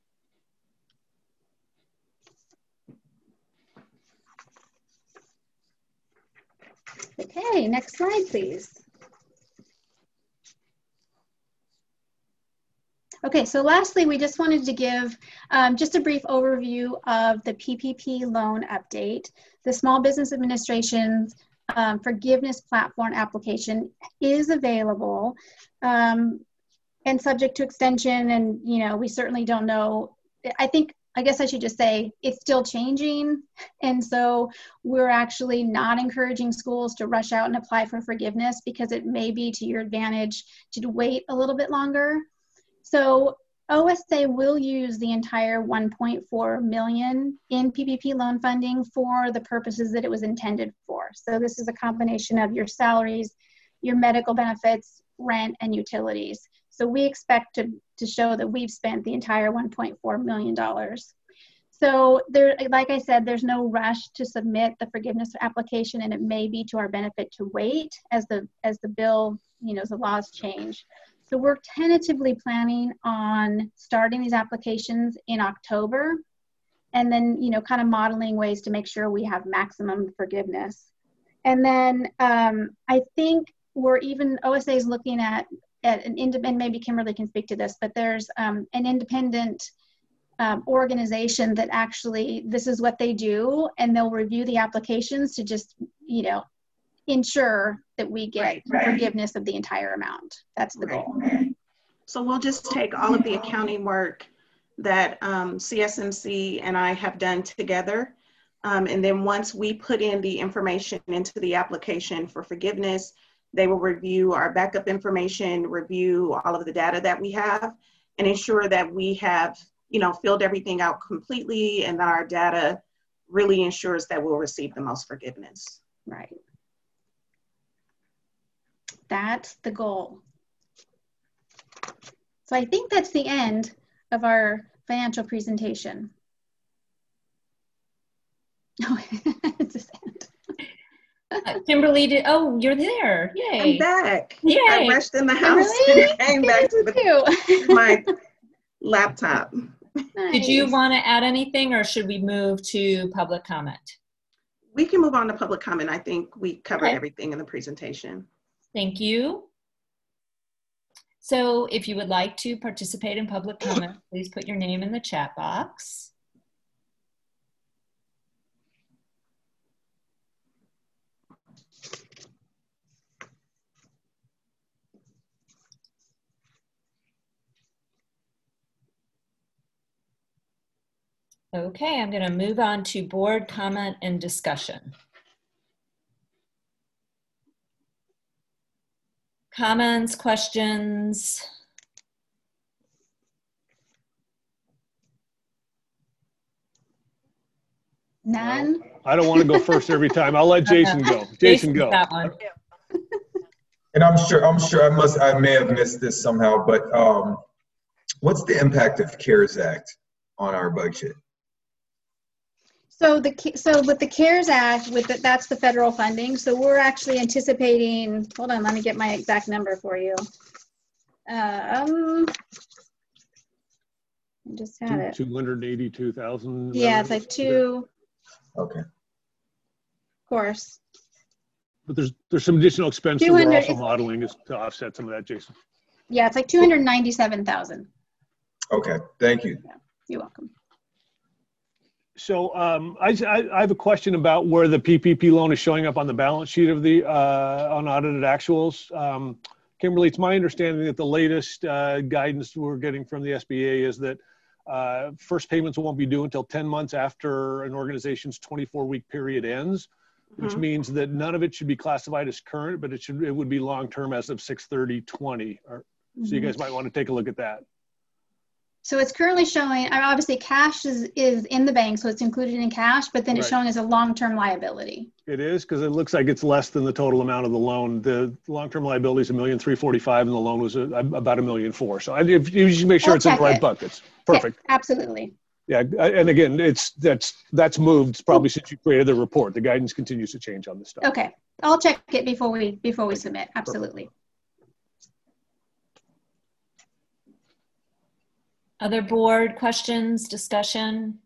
Okay, next slide, please. Okay, so lastly, we just wanted to give just a brief overview of the PPP loan update. The Small Business Administration's forgiveness platform application is available and subject to extension, and we certainly don't know. I guess I should just say it's still changing, and so we're actually not encouraging schools to rush out and apply for forgiveness because it may be to your advantage to wait a little bit longer. So OSA will use the entire $1.4 million in PPP loan funding for the purposes that it was intended for. So this is a combination of your salaries, your medical benefits, rent, and utilities. So we expect to show that we've spent the entire $1.4 million. So there, like I said, there's no rush to submit the forgiveness application, and it may be to our benefit to wait as the bill, as the laws change. So we're tentatively planning on starting these applications in October, and then, you know, kind of modeling ways to make sure we have maximum forgiveness. And then I think we're even, OSA is looking at an independent, maybe Kimberly can speak to this, but there's an independent organization that actually, this is what they do, and they'll review the applications to just, you know, ensure that we get forgiveness of the entire amount. That's the goal. So we'll just take all of the accounting work that CSMC and I have done together. And then once we put in the information into the application for forgiveness, they will review our backup information, review all of the data that we have, and ensure that we have, you know, filled everything out completely, and that our data really ensures that we'll receive the most forgiveness. Right. That's the goal. So I think that's the end of our financial presentation. Oh, it's just end. Kimberly, oh, you're there. Yay. I'm back. Yay. I rushed in the house and came back to my laptop. Nice. Did you want to add anything, or should we move to public comment? We can move on to public comment. I think we covered everything in the presentation. Thank you. So if you would like to participate in public comment, please put your name in the chat box. Okay, I'm going to move on to board comment and discussion. Comments, questions? None? I don't want to go first every time. I'll let Jason go. Jason, go. That one. And I may have missed this somehow, but what's the impact of CARES Act on our budget? So with the CARES Act, that's the federal funding. So we're actually anticipating, hold on, let me get my exact number for you. I just had it. 282,000. Yeah, it's like two. Okay. Of course. But there's some additional expenses we're also modeling is to offset some of that, Jason. Yeah, it's like 297,000. Okay, thank you. Yeah, you're welcome. So I have a question about where the PPP loan is showing up on the balance sheet of the unaudited actuals. Kimberly, it's my understanding that the latest guidance we're getting from the SBA is that first payments won't be due until 10 months after an organization's 24-week period ends, which means that none of it should be classified as current, but it would be long-term as of 6/30/20. So you guys might want to take a look at that. So it's currently showing, obviously cash is in the bank, so it's included in cash, but then it's showing as a long-term liability. It is, because it looks like it's less than the total amount of the loan. The long-term liability is $1,345,000 and the loan was about $1,004,000. So if you just make sure it's in the right buckets. Perfect. Yeah, absolutely. Yeah, and again, that's moved probably since you created the report. The guidance continues to change on this stuff. Okay, I'll check it before we submit. Absolutely. Perfect. Other board questions, discussion?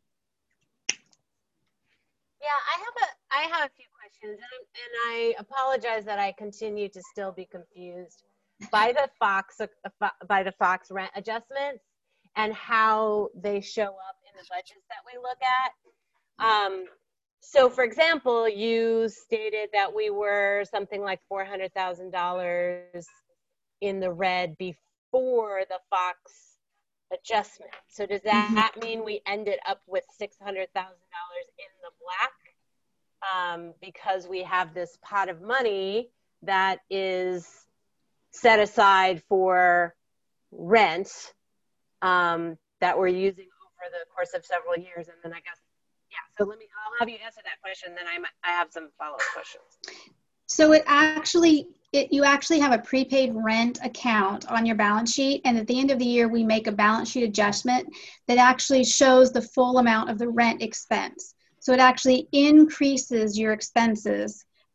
Yeah, I have a few questions, and I apologize that I continue to still be confused by the Fox rent adjustments and how they show up in the budgets that we look at. So, for example, you stated that we were something like $400,000 in the red before the Fox adjustment. So does that mean we ended up with $600,000 in the black because we have this pot of money that is set aside for rent that we're using over the course of several years? And then I guess, so I'll have you answer that question, then I have some follow-up questions. So you actually have a prepaid rent account on your balance sheet, and at the end of the year we make a balance sheet adjustment that actually shows the full amount of the rent expense. So it actually increases your expenses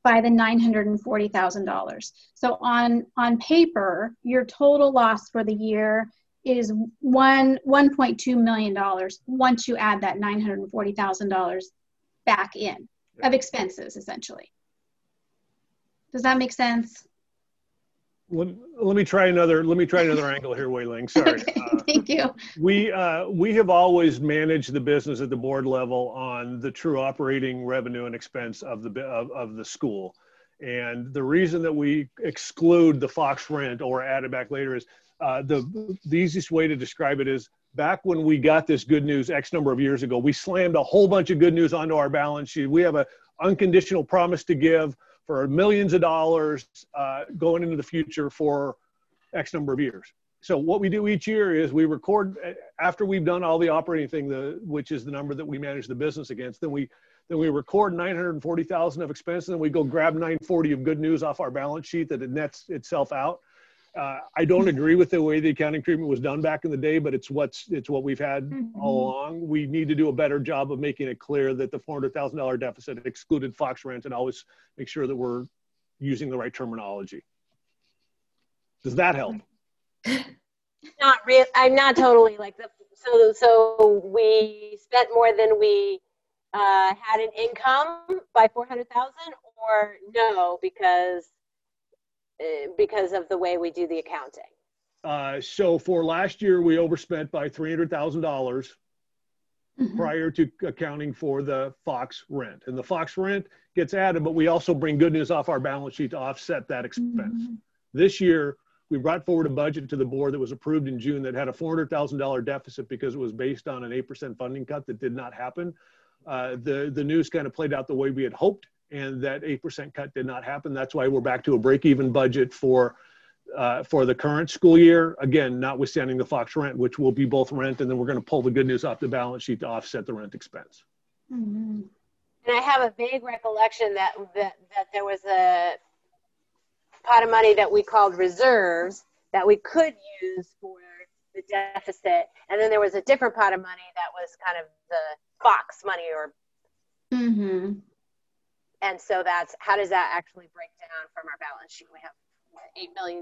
by the $940,000. So on paper, your total loss for the year is $1.2 million once you add that $940,000 back in of expenses, essentially. Does that make sense? Let me try another angle here, Wei Ling. Sorry. Okay, thank you. We have always managed the business at the board level on the true operating revenue and expense of the school. And the reason that we exclude the Fox rent or add it back later is the easiest way to describe it is back when we got this good news X number of years ago, we slammed a whole bunch of good news onto our balance sheet. We have an unconditional promise to give for millions of dollars going into the future for X number of years. So what we do each year is we record after we've done all the operating thing, which is the number that we manage the business against. Then we record 940,000 of expenses, and we go grab 940 of good news off our balance sheet that it nets itself out. I don't agree with the way the accounting treatment was done back in the day, but it's what we've had all along. We need to do a better job of making it clear that the $400,000 deficit excluded Fox rent, and always make sure that we're using the right terminology. Does that help? Not real. I'm not totally like the. So we spent more than we had an income by 400,000, or no, because of the way we do the accounting. So for last year, we overspent by $300,000 prior to accounting for the Fox rent. And the Fox rent gets added, but we also bring good news off our balance sheet to offset that expense. This year, we brought forward a budget to the board that was approved in June that had a $400,000 deficit because it was based on an 8% funding cut that did not happen. The news kind of played out the way we had hoped, and that 8% cut did not happen. That's why we're back to a break-even budget for the current school year. Again, notwithstanding the Fox rent, which will be both rent, and then we're going to pull the good news off the balance sheet to offset the rent expense. And I have a vague recollection that there was a pot of money that we called reserves that we could use for the deficit, and then there was a different pot of money that was kind of the Fox money, or and so that's how does that actually break down from our balance sheet? We have $8 million.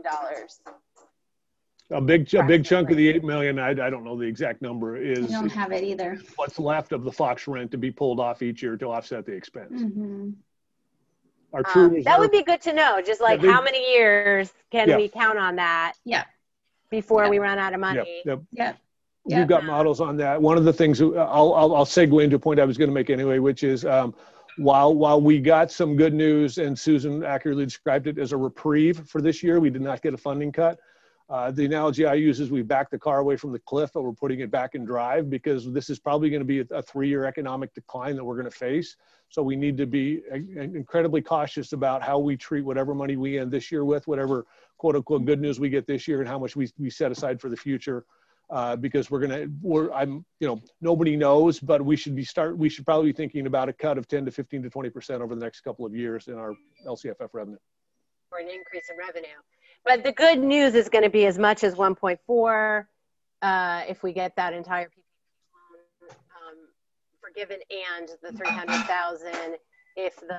A big chunk of the 8 million, I don't know the exact number, is I don't have it either. What's left of the Fox rent to be pulled off each year to offset the expense. Our true reserve, that would be good to know. Just like how many years can we count on that? Before we run out of money. We've got models on that. One of the things I'll segue into a point I was going to make anyway, which is while we got some good news, and Susan accurately described it as a reprieve for this year, we did not get a funding cut. The analogy I use is we backed the car away from the cliff, but we're putting it back in drive, because this is probably going to be a 3-year economic decline that we're going to face. So we need to be incredibly cautious about how we treat whatever money we end this year with, whatever quote unquote good news we get this year, and how much we set aside for the future. Because nobody knows, but we should probably be thinking about a cut of 10 to 15 to 20% over the next couple of years in our LCFF revenue. For an increase in revenue. But the good news is going to be as much as 1.4 if we get that entire PPP loan forgiven, and the 300,000 if the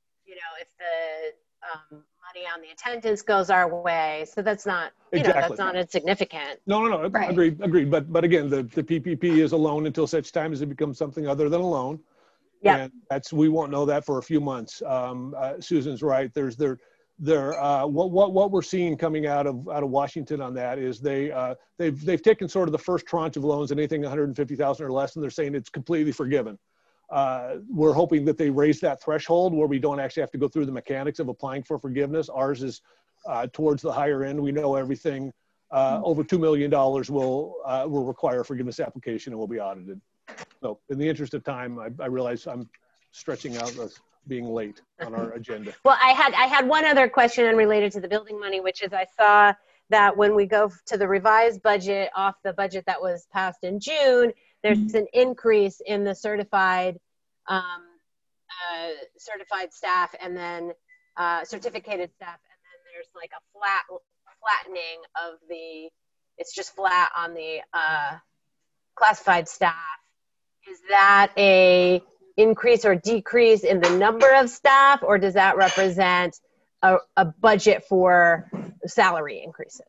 money on the attendance goes our way. So that's not, that's not insignificant. No. Right. Agreed. But again, the PPP is a loan until such time as it becomes something other than a loan. Yeah. And we won't know that for a few months. Susan's right. What we're seeing coming out of Washington on that is they've taken sort of the first tranche of loans, anything 150,000 or less, and they're saying it's completely forgiven. We're hoping that they raise that threshold where we don't actually have to go through the mechanics of applying for forgiveness. Ours is towards the higher end. We know everything over $2 million will require a forgiveness application and will be audited. So in the interest of time, I realize I'm stretching out as being late on our agenda. Well, I had one other question unrelated to the building money, which is I saw that when we go to the revised budget off the budget that was passed in June, there's an increase in the certified staff, and then certificated staff, and then there's like a flattening of it's just flat on the classified staff. Is that a increase or decrease in the number of staff, or does that represent a budget for salary increases?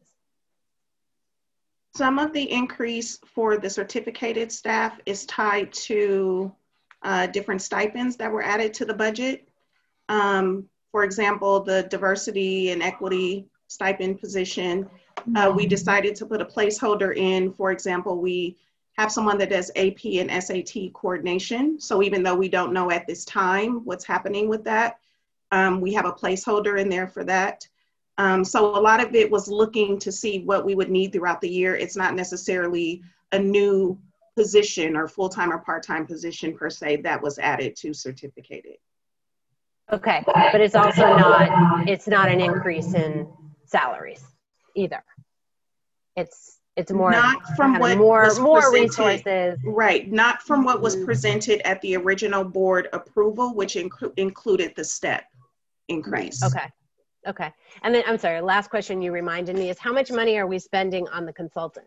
Some of the increase for the certificated staff is tied to different stipends that were added to the budget. For example, the diversity and equity stipend position, we decided to put a placeholder in. For example, we have someone that does AP and SAT coordination. So even though we don't know at this time what's happening with that, we have a placeholder in there for that. So a lot of it was looking to see what we would need throughout the year. It's not necessarily a new position or full-time or part-time position per se that was added to certificated. Okay, but it's also not an increase in salaries either. It's more not from what more presented, resources. Right, not from what was presented at the original board approval, which included the step increase. Okay. And then I'm sorry, last question you reminded me is how much money are we spending on the consultant?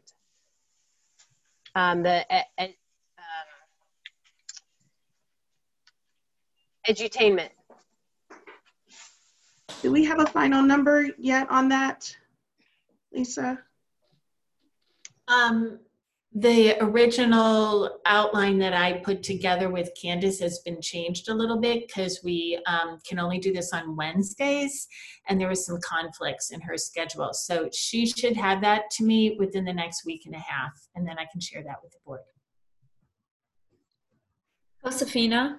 Edutainment. Do we have a final number yet on that, Lisa? The original outline that I put together with Candace has been changed a little bit because we can only do this on Wednesdays, and there was some conflicts in her schedule. So she should have that to me within the next week and a half, and then I can share that with the board. Josefina?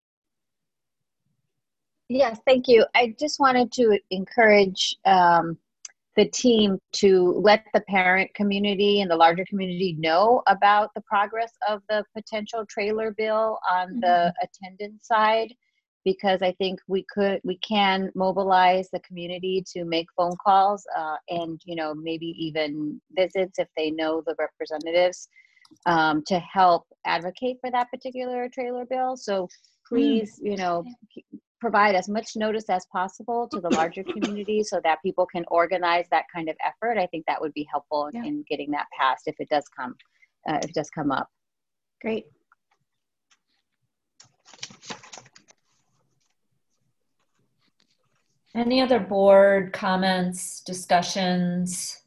Yes, thank you. I just wanted to encourage the team to let the parent community and the larger community know about the progress of the potential trailer bill on the attendance side, because I think we can mobilize the community to make phone calls and, you know, maybe even visits if they know the representatives to help advocate for that particular trailer bill. So please, you know, provide as much notice as possible to the larger community so that people can organize that kind of effort. I think that would be helpful in getting that passed if it does come up. Great. Any other board comments, discussions?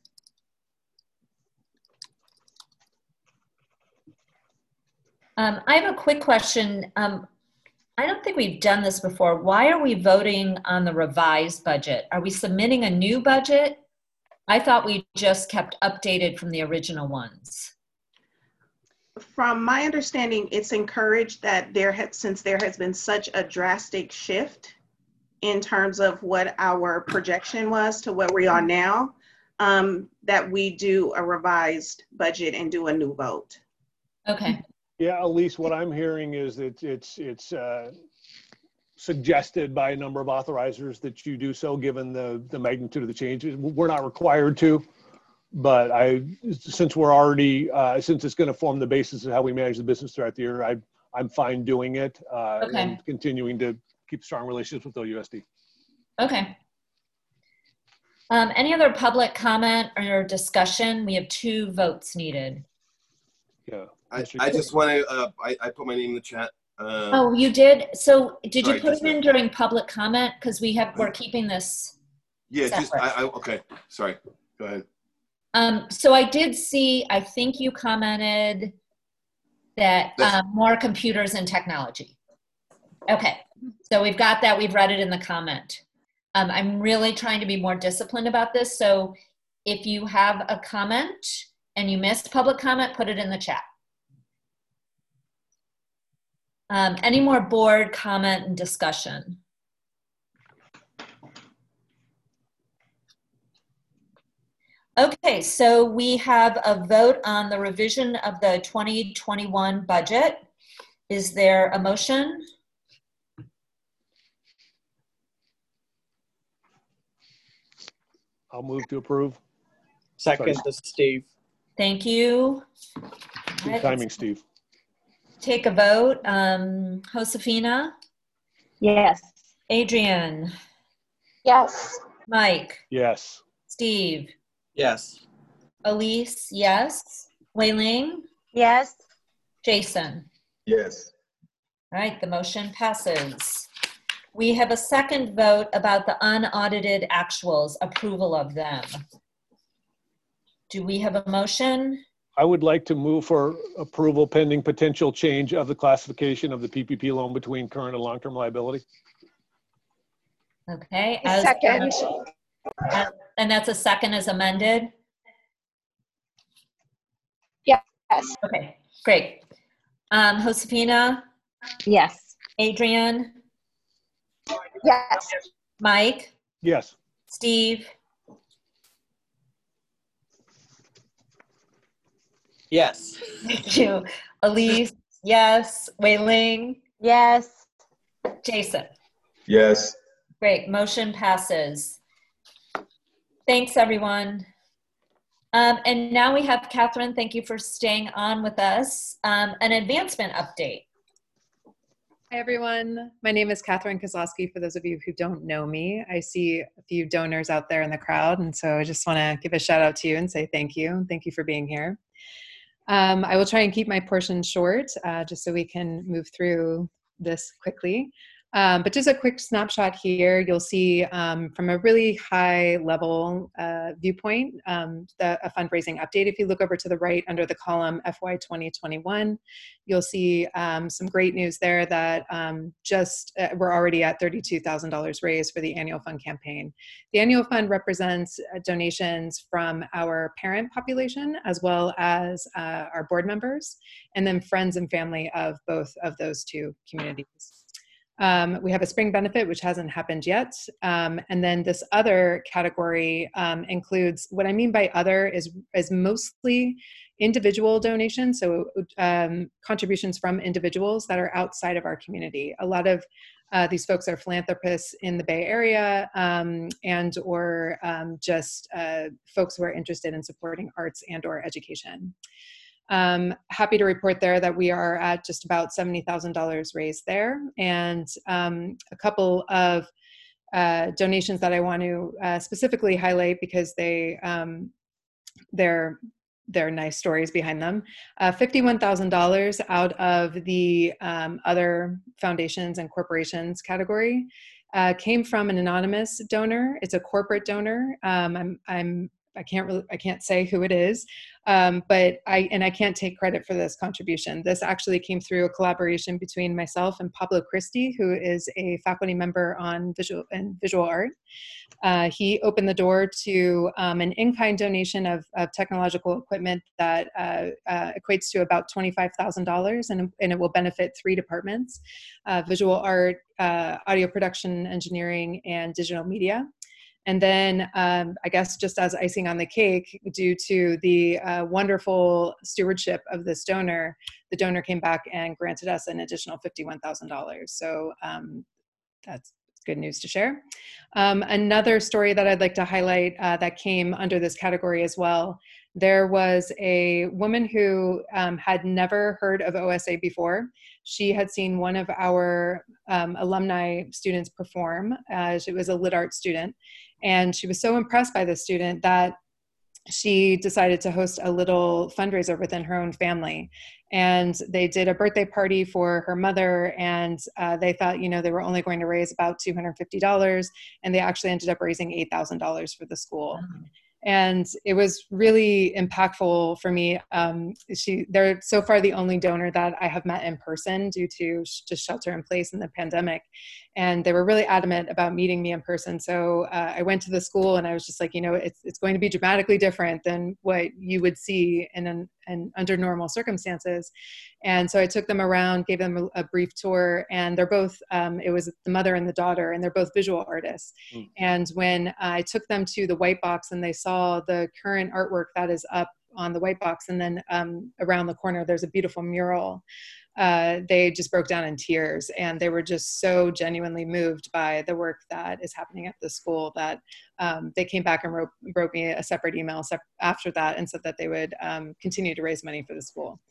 I have a quick question. I don't think we've done this before. Why are we voting on the revised budget? Are we submitting a new budget? I thought we just kept updated from the original ones. From my understanding, it's encouraged that since there has been such a drastic shift in terms of what our projection was to what we are now, that we do a revised budget and do a new vote. Okay. Yeah, Elise, what I'm hearing is that it's suggested by a number of authorizers that you do so, given the magnitude of the changes. We're not required to, but since we're already, since it's going to form the basis of how we manage the business throughout the year, I'm fine doing it and continuing to keep strong relationships with OUSD. Okay. Any other public comment or discussion? We have 2 votes needed. Yeah. I just want to, I put my name in the chat. Oh, you did? So did you sorry, put it in during public comment? Because we're keeping this Yeah, separate. okay, sorry, go ahead. So I did see, I think you commented that more computers and technology. Okay, so we've got that. We've read it in the comment. I'm really trying to be more disciplined about this. So if you have a comment and you missed public comment, put it in the chat. Any more board comment and discussion? Okay, so we have a vote on the revision of the 2021 budget. Is there a motion? I'll move to approve. Second, this is Steve. Thank you. Good timing, Steve. Take a vote. Josefina? Yes. Adrienne? Yes. Mike? Yes. Steve? Yes. Elise? Yes. Wei Ling? Yes. Jason? Yes. All right, the motion passes. We have a second vote about the unaudited actuals, approval of them. Do we have a motion? I would like to move for approval pending potential change of the classification of the PPP loan between current and long-term liability. Okay. Second. And that's a second as amended? Yes. Okay, great. Josefina? Yes. Adrian? Yes. Mike? Yes. Steve? Yes. Thank you. Elise? Yes. Wei Ling? Yes. Jason? Yes. Great, motion passes. Thanks, everyone. And now we have Catherine. Thank you for staying on with us. An advancement update. Hi, everyone. My name is Catherine Kozlowski. For those of you who don't know me, I see a few donors out there in the crowd. And so I just want to give a shout out to you and say thank you. Thank you for being here. I will try and keep my portion short just so we can move through this quickly. But just a quick snapshot here, you'll see from a really high level viewpoint, a fundraising update. If you look over to the right under the column FY 2021, you'll see some great news there that we're already at $32,000 raised for the annual fund campaign. The annual fund represents donations from our parent population as well as our board members, and then friends and family of both of those two communities. We have a spring benefit, which hasn't happened yet. And then this other category includes, what I mean by other is mostly individual donations. So contributions from individuals that are outside of our community. A lot of these folks are philanthropists in the Bay Area and or just folks who are interested in supporting arts and or education. Happy to report there that we are at just about $70,000 raised there. And a couple of donations that I want to specifically highlight because they're nice stories behind them. $51,000 out of the other foundations and corporations category came from an anonymous donor. It's a corporate donor. I can't say who it is, but I can't take credit for this contribution. This actually came through a collaboration between myself and Pablo Christie, who is a faculty member on visual art. He opened the door to an in-kind donation of technological equipment that equates to about $25,000, and it will benefit 3 departments: visual art, audio production, engineering, and digital media. And then I guess just as icing on the cake, due to the wonderful stewardship of this donor, the donor came back and granted us an additional $51,000. So that's good news to share. Another story that I'd like to highlight that came under this category as well. There was a woman who had never heard of OSA before. She had seen one of our alumni students perform. She was a lit art student. And she was so impressed by this student that she decided to host a little fundraiser within her own family. And they did a birthday party for her mother, and they thought, they were only going to raise about $250, and they actually ended up raising $8,000 for the school. And it was really impactful for me. They're so far the only donor that I have met in person due to just shelter in place in the pandemic. And they were really adamant about meeting me in person. So I went to the school and I was just like, it's going to be dramatically different than what you would see in under normal circumstances. And so I took them around, gave them a brief tour, and they're both, it was the mother and the daughter, and they're both visual artists. And when I took them to the white box and they saw the current artwork that is up on the white box, and then around the corner, there's a beautiful mural, they just broke down in tears, and they were just so genuinely moved by the work that is happening at the school that they came back and wrote me a separate email after that and said that they would continue to raise money for the school.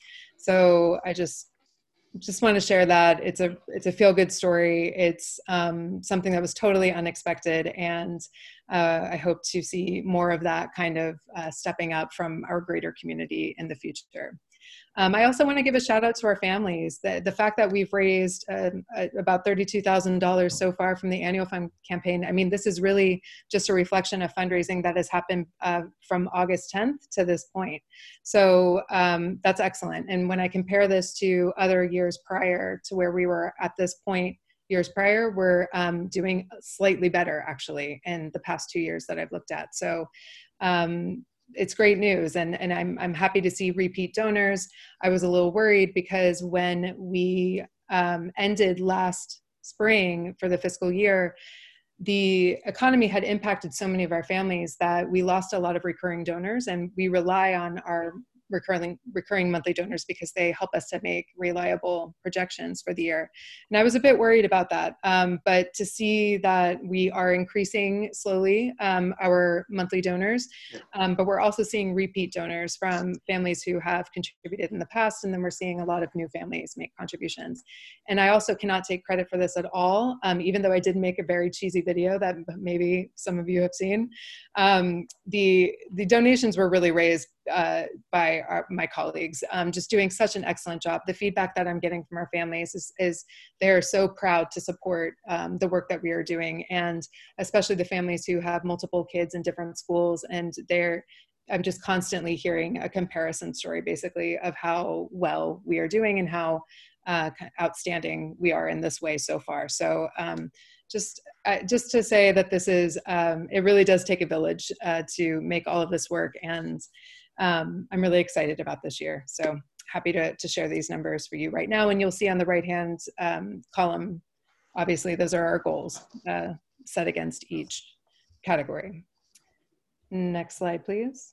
So I just want to share that it's a feel-good story. It's something that was totally unexpected, and I hope to see more of that kind of stepping up from our greater community in the future. I also want to give a shout out to our families. The fact that we've raised about $32,000 so far from the annual fund campaign. I mean, this is really just a reflection of fundraising that has happened from August 10th to this point. So that's excellent. And when I compare this to other years prior to where we were at this point, years prior, we're doing slightly better actually in the past 2 years that I've looked at. So it's great news, and I'm happy to see repeat donors. I was a little worried because when we ended last spring for the fiscal year, the economy had impacted so many of our families that we lost a lot of recurring donors, and we rely on our recurring monthly donors because they help us to make reliable projections for the year. And I was a bit worried about that, but to see that we are increasing slowly our monthly donors, but we're also seeing repeat donors from families who have contributed in the past, and then we're seeing a lot of new families make contributions. And I also cannot take credit for this at all, even though I did make a very cheesy video that maybe some of you have seen. The donations were really raised by my colleagues, just doing such an excellent job. The feedback that I'm getting from our families is they're so proud to support the work that we are doing, and especially the families who have multiple kids in different schools, and I'm just constantly hearing a comparison story basically of how well we are doing and how outstanding we are in this way so far. So just to say that this is, it really does take a village to make all of this work, and I'm really excited about this year. So happy to share these numbers for you right now. And you'll see on the right-hand column, obviously those are our goals set against each category. Next slide, please.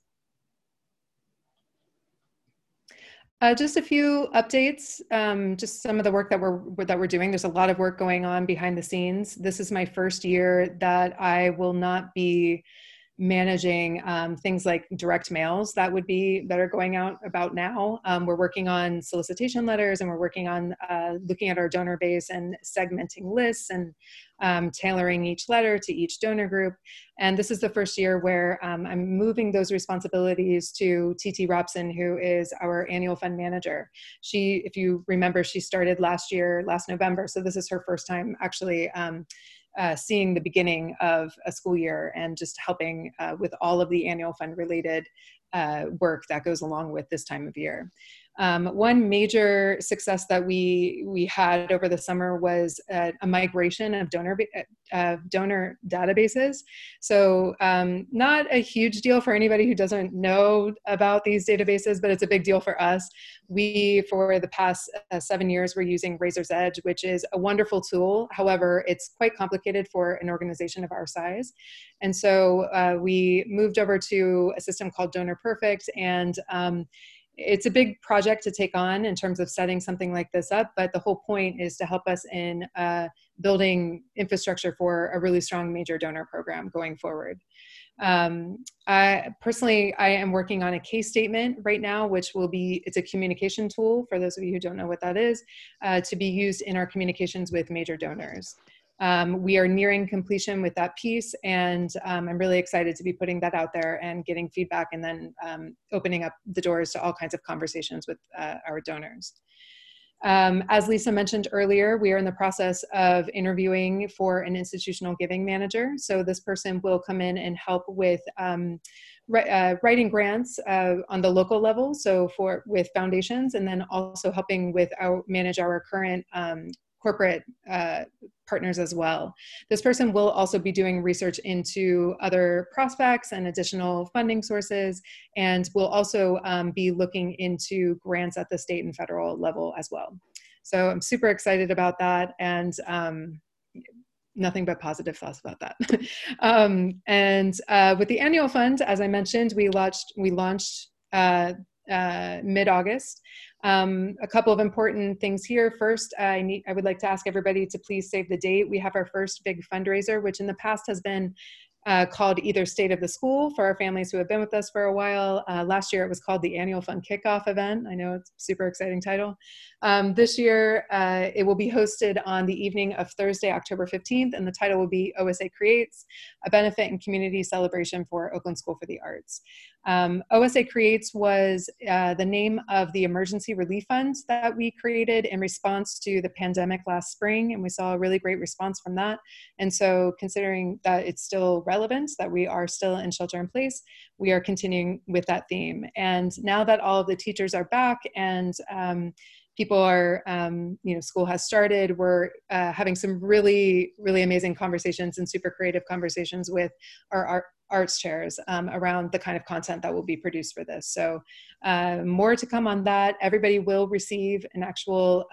Just a few updates, just some of the work that we're doing. There's a lot of work going on behind the scenes. This is my first year that I will not be managing things like direct mails that are going out about now. We're working on solicitation letters, and we're working on looking at our donor base and segmenting lists and tailoring each letter to each donor group. And this is the first year where I'm moving those responsibilities to TT Robson, who is our annual fund manager. She, if you remember, she started last November. So this is her first time actually seeing the beginning of a school year and just helping with all of the annual fund related work that goes along with this time of year. One major success that we had over the summer was a migration of donor databases. So not a huge deal for anybody who doesn't know about these databases, but it's a big deal for us. We, for the past 7 years, we're using Razor's Edge, which is a wonderful tool. However, it's quite complicated for an organization of our size. And so we moved over to a system called Donor Perfect, and it's a big project to take on in terms of setting something like this up, but the whole point is to help us in building infrastructure for a really strong major donor program going forward. I am working on a case statement right now, which it's a communication tool, for those of you who don't know what that is, to be used in our communications with major donors. We are nearing completion with that piece, and I'm really excited to be putting that out there and getting feedback, and then opening up the doors to all kinds of conversations with our donors. As Lisa mentioned earlier, we are in the process of interviewing for an institutional giving manager. So this person will come in and help with writing grants on the local level, so with foundations, and then also helping with manage our current corporate partners as well. This person will also be doing research into other prospects and additional funding sources, and will also be looking into grants at the state and federal level as well. So I'm super excited about that, and nothing but positive thoughts about that. With the annual fund, as I mentioned, we launched mid-August. A couple of important things here. First, I would like to ask everybody to please save the date. We have our first big fundraiser, which in the past has been called either State of the School for our families who have been with us for a while. Last year it was called the Annual Fun Kickoff Event. I know it's a super exciting title. This year it will be hosted on the evening of Thursday, October 15th, and the title will be OSA Creates, a benefit and community celebration for Oakland School for the Arts. OSA Creates was the name of the emergency relief fund that we created in response to the pandemic last spring, and we saw a really great response from that. And so considering that it's still relevant, that we are still in shelter in place, we are continuing with that theme. And now that all of the teachers are back and people are, school has started, we're having some really, really amazing conversations and super creative conversations with our arts chairs around the kind of content that will be produced for this. So more to come on that. Everybody will receive an actual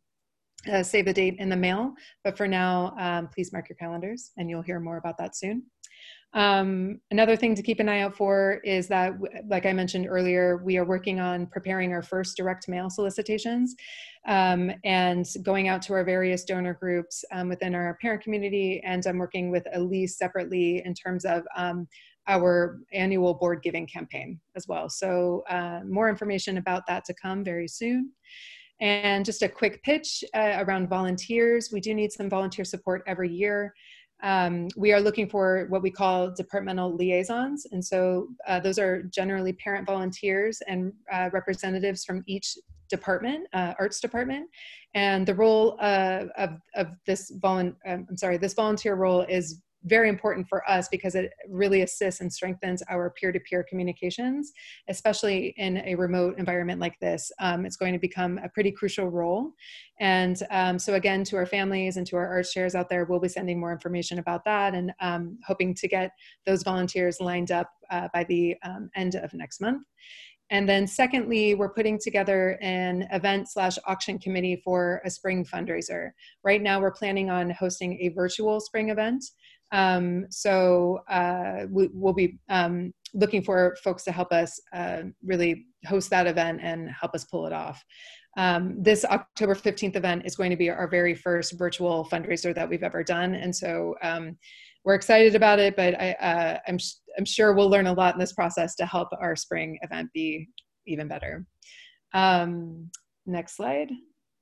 save the date in the mail, but for now, please mark your calendars and you'll hear more about that soon. Another thing to keep an eye out for is that, like I mentioned earlier, we are working on preparing our first direct mail solicitations and going out to our various donor groups within our parent community. And I'm working with Elise separately in terms of our annual board giving campaign as well. So more information about that to come very soon. And just a quick pitch around volunteers. We do need some volunteer support every year. We are looking for what we call departmental liaisons. And so those are generally parent volunteers and representatives from each department, arts department. And the role of this volunteer role is very important for us because it really assists and strengthens our peer-to-peer communications, especially in a remote environment like this. It's going to become a pretty crucial role. And so again, to our families and to our arts chairs out there, we'll be sending more information about that and hoping to get those volunteers lined up by the end of next month. And then secondly, we're putting together an event/auction committee for a spring fundraiser. Right now, we're planning on hosting a virtual spring event. We'll be looking for folks to help us really host that event and help us pull it off. This October 15th event is going to be our very first virtual fundraiser that we've ever done. And so we're excited about it, but I'm sure we'll learn a lot in this process to help our spring event be even better. Next slide.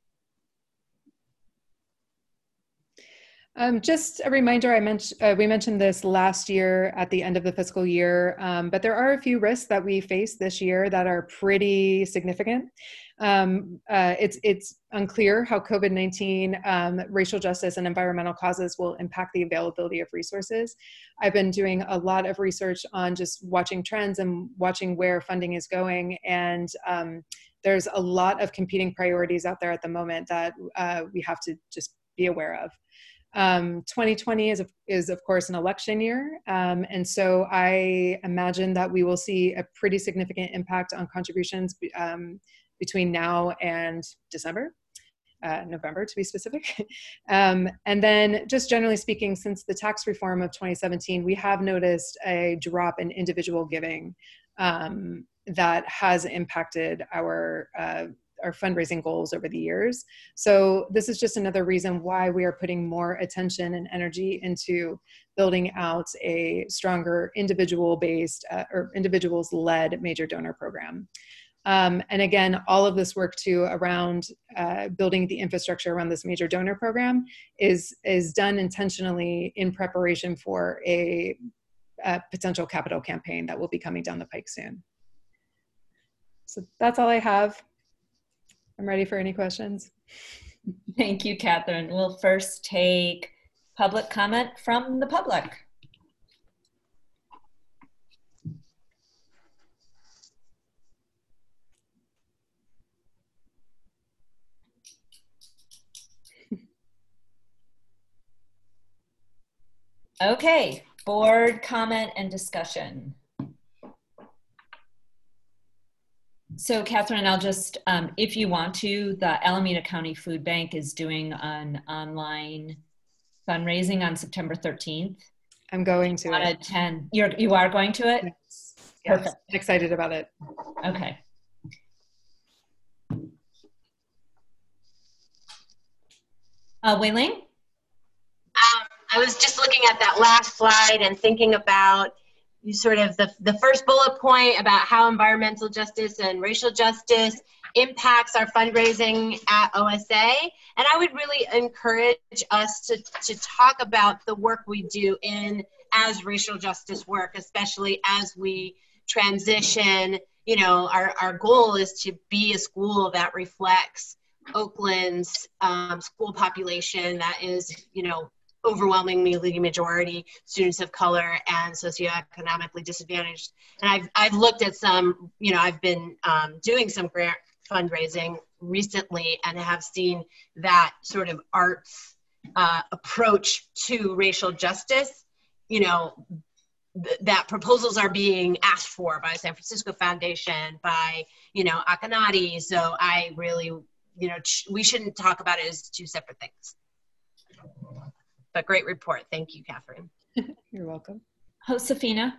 Just a reminder, we mentioned this last year at the end of the fiscal year, but there are a few risks that we face this year that are pretty significant. It's unclear how COVID-19, racial justice, and environmental causes will impact the availability of resources. I've been doing a lot of research on just watching trends and watching where funding is going, and there's a lot of competing priorities out there at the moment that we have to just be aware of. 2020 is of course an election year, and so I imagine that we will see a pretty significant impact on contributions between now and November to be specific. And then just generally speaking, since the tax reform of 2017, we have noticed a drop in individual giving that has impacted our fundraising goals over the years. So this is just another reason why we are putting more attention and energy into building out a stronger individual-based or individuals-led major donor program. And again, all of this work too around building the infrastructure around this major donor program is done intentionally in preparation for a potential capital campaign that will be coming down the pike soon. So that's all I have. I'm ready for any questions. Thank you, Catherine. We'll first take public comment from the public. Okay, board comment and discussion. So Catherine, I'll just, if you want to, the Alameda County Food Bank is doing an online fundraising on September 13th. I'm going to attend. You are going to it? Yes. Perfect. Yes. Excited about it. Okay. Wei Ling? I was just looking at that last slide and thinking about sort of the first bullet point about how environmental justice and racial justice impacts our fundraising at OSA. And I would really encourage us to talk about the work we do as racial justice work, especially as we transition. You know, our goal is to be a school that reflects Oakland's school population that is, you know, overwhelmingly majority students of color and socioeconomically disadvantaged. And I've looked at some, you know, I've been doing some grant fundraising recently and have seen that sort of arts approach to racial justice, you know, that proposals are being asked for by San Francisco Foundation, by, you know, Akanati. So I really, you know, we shouldn't talk about it as two separate things. But great report. Thank you, Catherine. You're welcome. Josefina.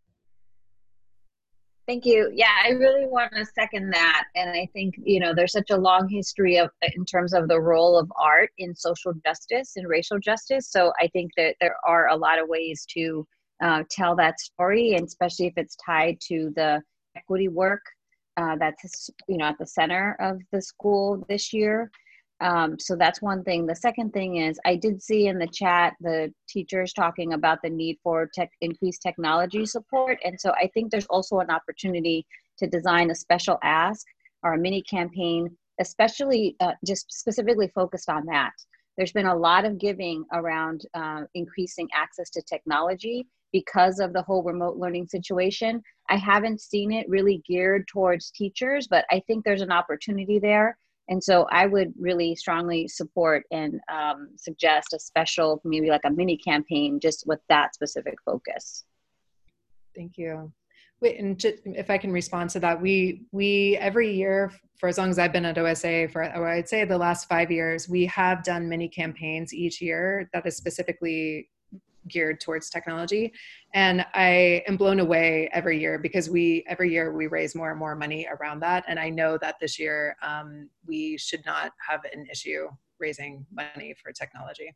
Thank you. Yeah, I really want to second that. And I think, you know, there's such a long history in terms of the role of art in social justice and racial justice. So I think that there are a lot of ways to tell that story, and especially if it's tied to the equity work that's, you know, at the center of the school this year. So that's one thing. The second thing is I did see in the chat the teachers talking about the need for increased technology support. And so I think there's also an opportunity to design a special ask or a mini campaign, especially just specifically focused on that. There's been a lot of giving around increasing access to technology because of the whole remote learning situation. I haven't seen it really geared towards teachers, but I think there's an opportunity there. And so I would really strongly support and suggest a special, maybe like a mini campaign just with that specific focus. Thank you. Wait, and just, if I can respond to that, we every year, for as long as I've been at OSA, or I'd say the last 5 years, we have done mini campaigns each year that is specifically geared towards technology. And I am blown away every year because every year we raise more and more money around that. And I know that this year we should not have an issue raising money for technology.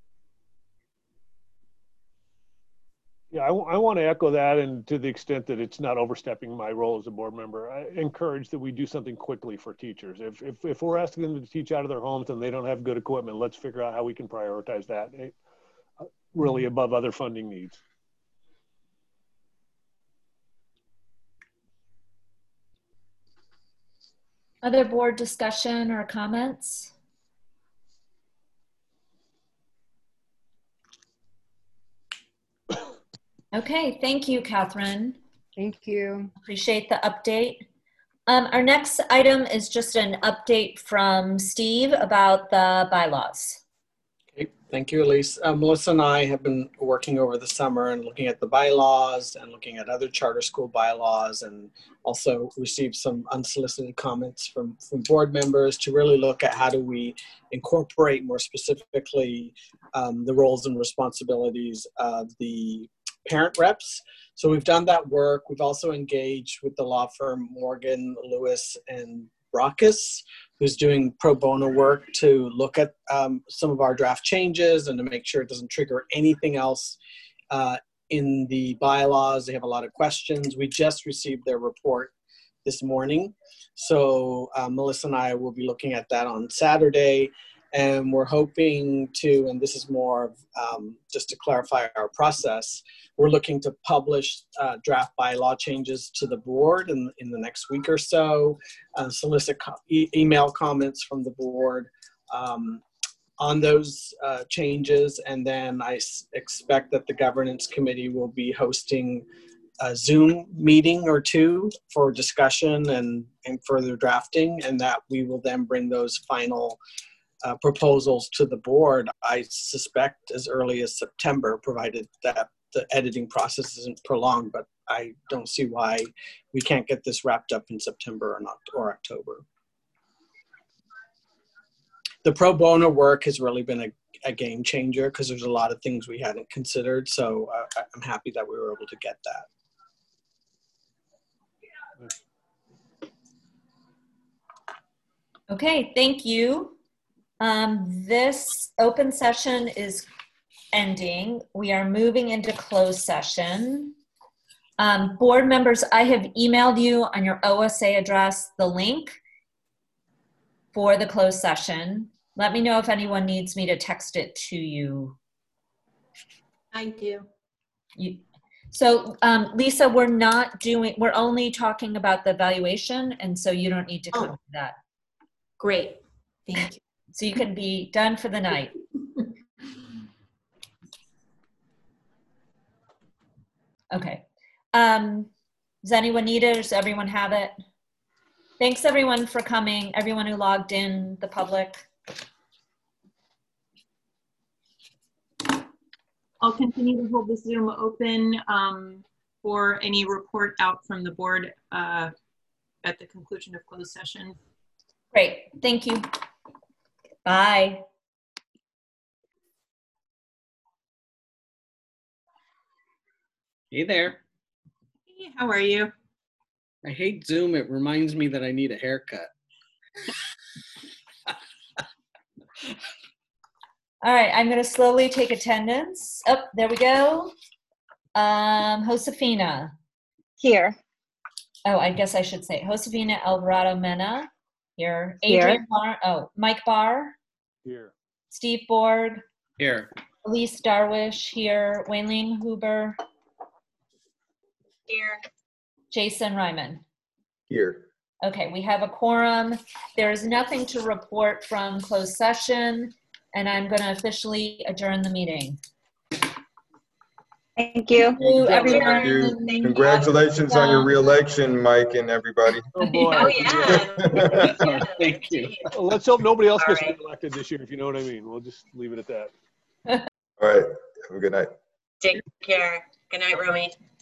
Yeah, I want to echo that, and to the extent that it's not overstepping my role as a board member, I encourage that we do something quickly for teachers. If we're asking them to teach out of their homes and they don't have good equipment, let's figure out how we can prioritize that really above other funding needs. Other board discussion or comments? Okay, thank you, Catherine. Thank you. Appreciate the update. Our next item is just an update from Steve about the bylaws. Okay, thank you, Elise. Melissa and I have been working over the summer and looking at the bylaws and looking at other charter school bylaws, and also received some unsolicited comments from board members to really look at how do we incorporate more specifically the roles and responsibilities of the parent reps. So we've done that work. We've also engaged with the law firm Morgan, Lewis, and Brockus, who's doing pro bono work to look at some of our draft changes and to make sure it doesn't trigger anything else in the bylaws. They have a lot of questions. We just received their report this morning. So Melissa and I will be looking at that on Saturday. And we're hoping to, and this is more just to clarify our process, we're looking to publish draft bylaw changes to the board in the next week or so, solicit email comments from the board on those changes. And then I expect that the governance committee will be hosting a Zoom meeting or two for discussion and further drafting, and that we will then bring those final proposals to the board, I suspect as early as September, provided that the editing process isn't prolonged, but I don't see why we can't get this wrapped up in September or October. The pro bono work has really been a game changer because there's a lot of things we hadn't considered, so I'm happy that we were able to get that. Okay, thank you. This open session ending. We are moving into closed session. Board members, I have emailed you on your OSA address the link for the closed session. Let me know if anyone needs me to text it to you. I do. So Lisa, we're only talking about the evaluation, and so you don't need to come to that. Great, thank you. So you can be done for the night. Okay. Does anyone need it, or does everyone have it? Thanks everyone for coming, everyone who logged in, the public. I'll continue to hold the Zoom open for any report out from the board at the conclusion of closed session. Great, thank you. Bye. Hey there. Hey, how are you? I hate Zoom. It reminds me that I need a haircut. All right, I'm going to slowly take attendance. Oh, there we go. Josefina. Here. Oh, I guess I should say Josefina Alvarado Mena. Here. Here. Adrian Barr. Oh, Mike Barr. Here. Steve Borg. Here. Elise Darwish. Here. Wayling Huber. Here. Jason Ryman. Here. Okay, we have a quorum. There is nothing to report from closed session, and I'm going to officially adjourn the meeting. Thank you. Thank you, everyone. Thank you. Congratulations on your reelection, Mike and everybody. Oh boy. Oh, yeah. Thank you. Well, let's hope nobody else gets right. reelected this year, if you know what I mean. We'll just leave it at that. All right. Have a good night. Take care. Good night, Romy.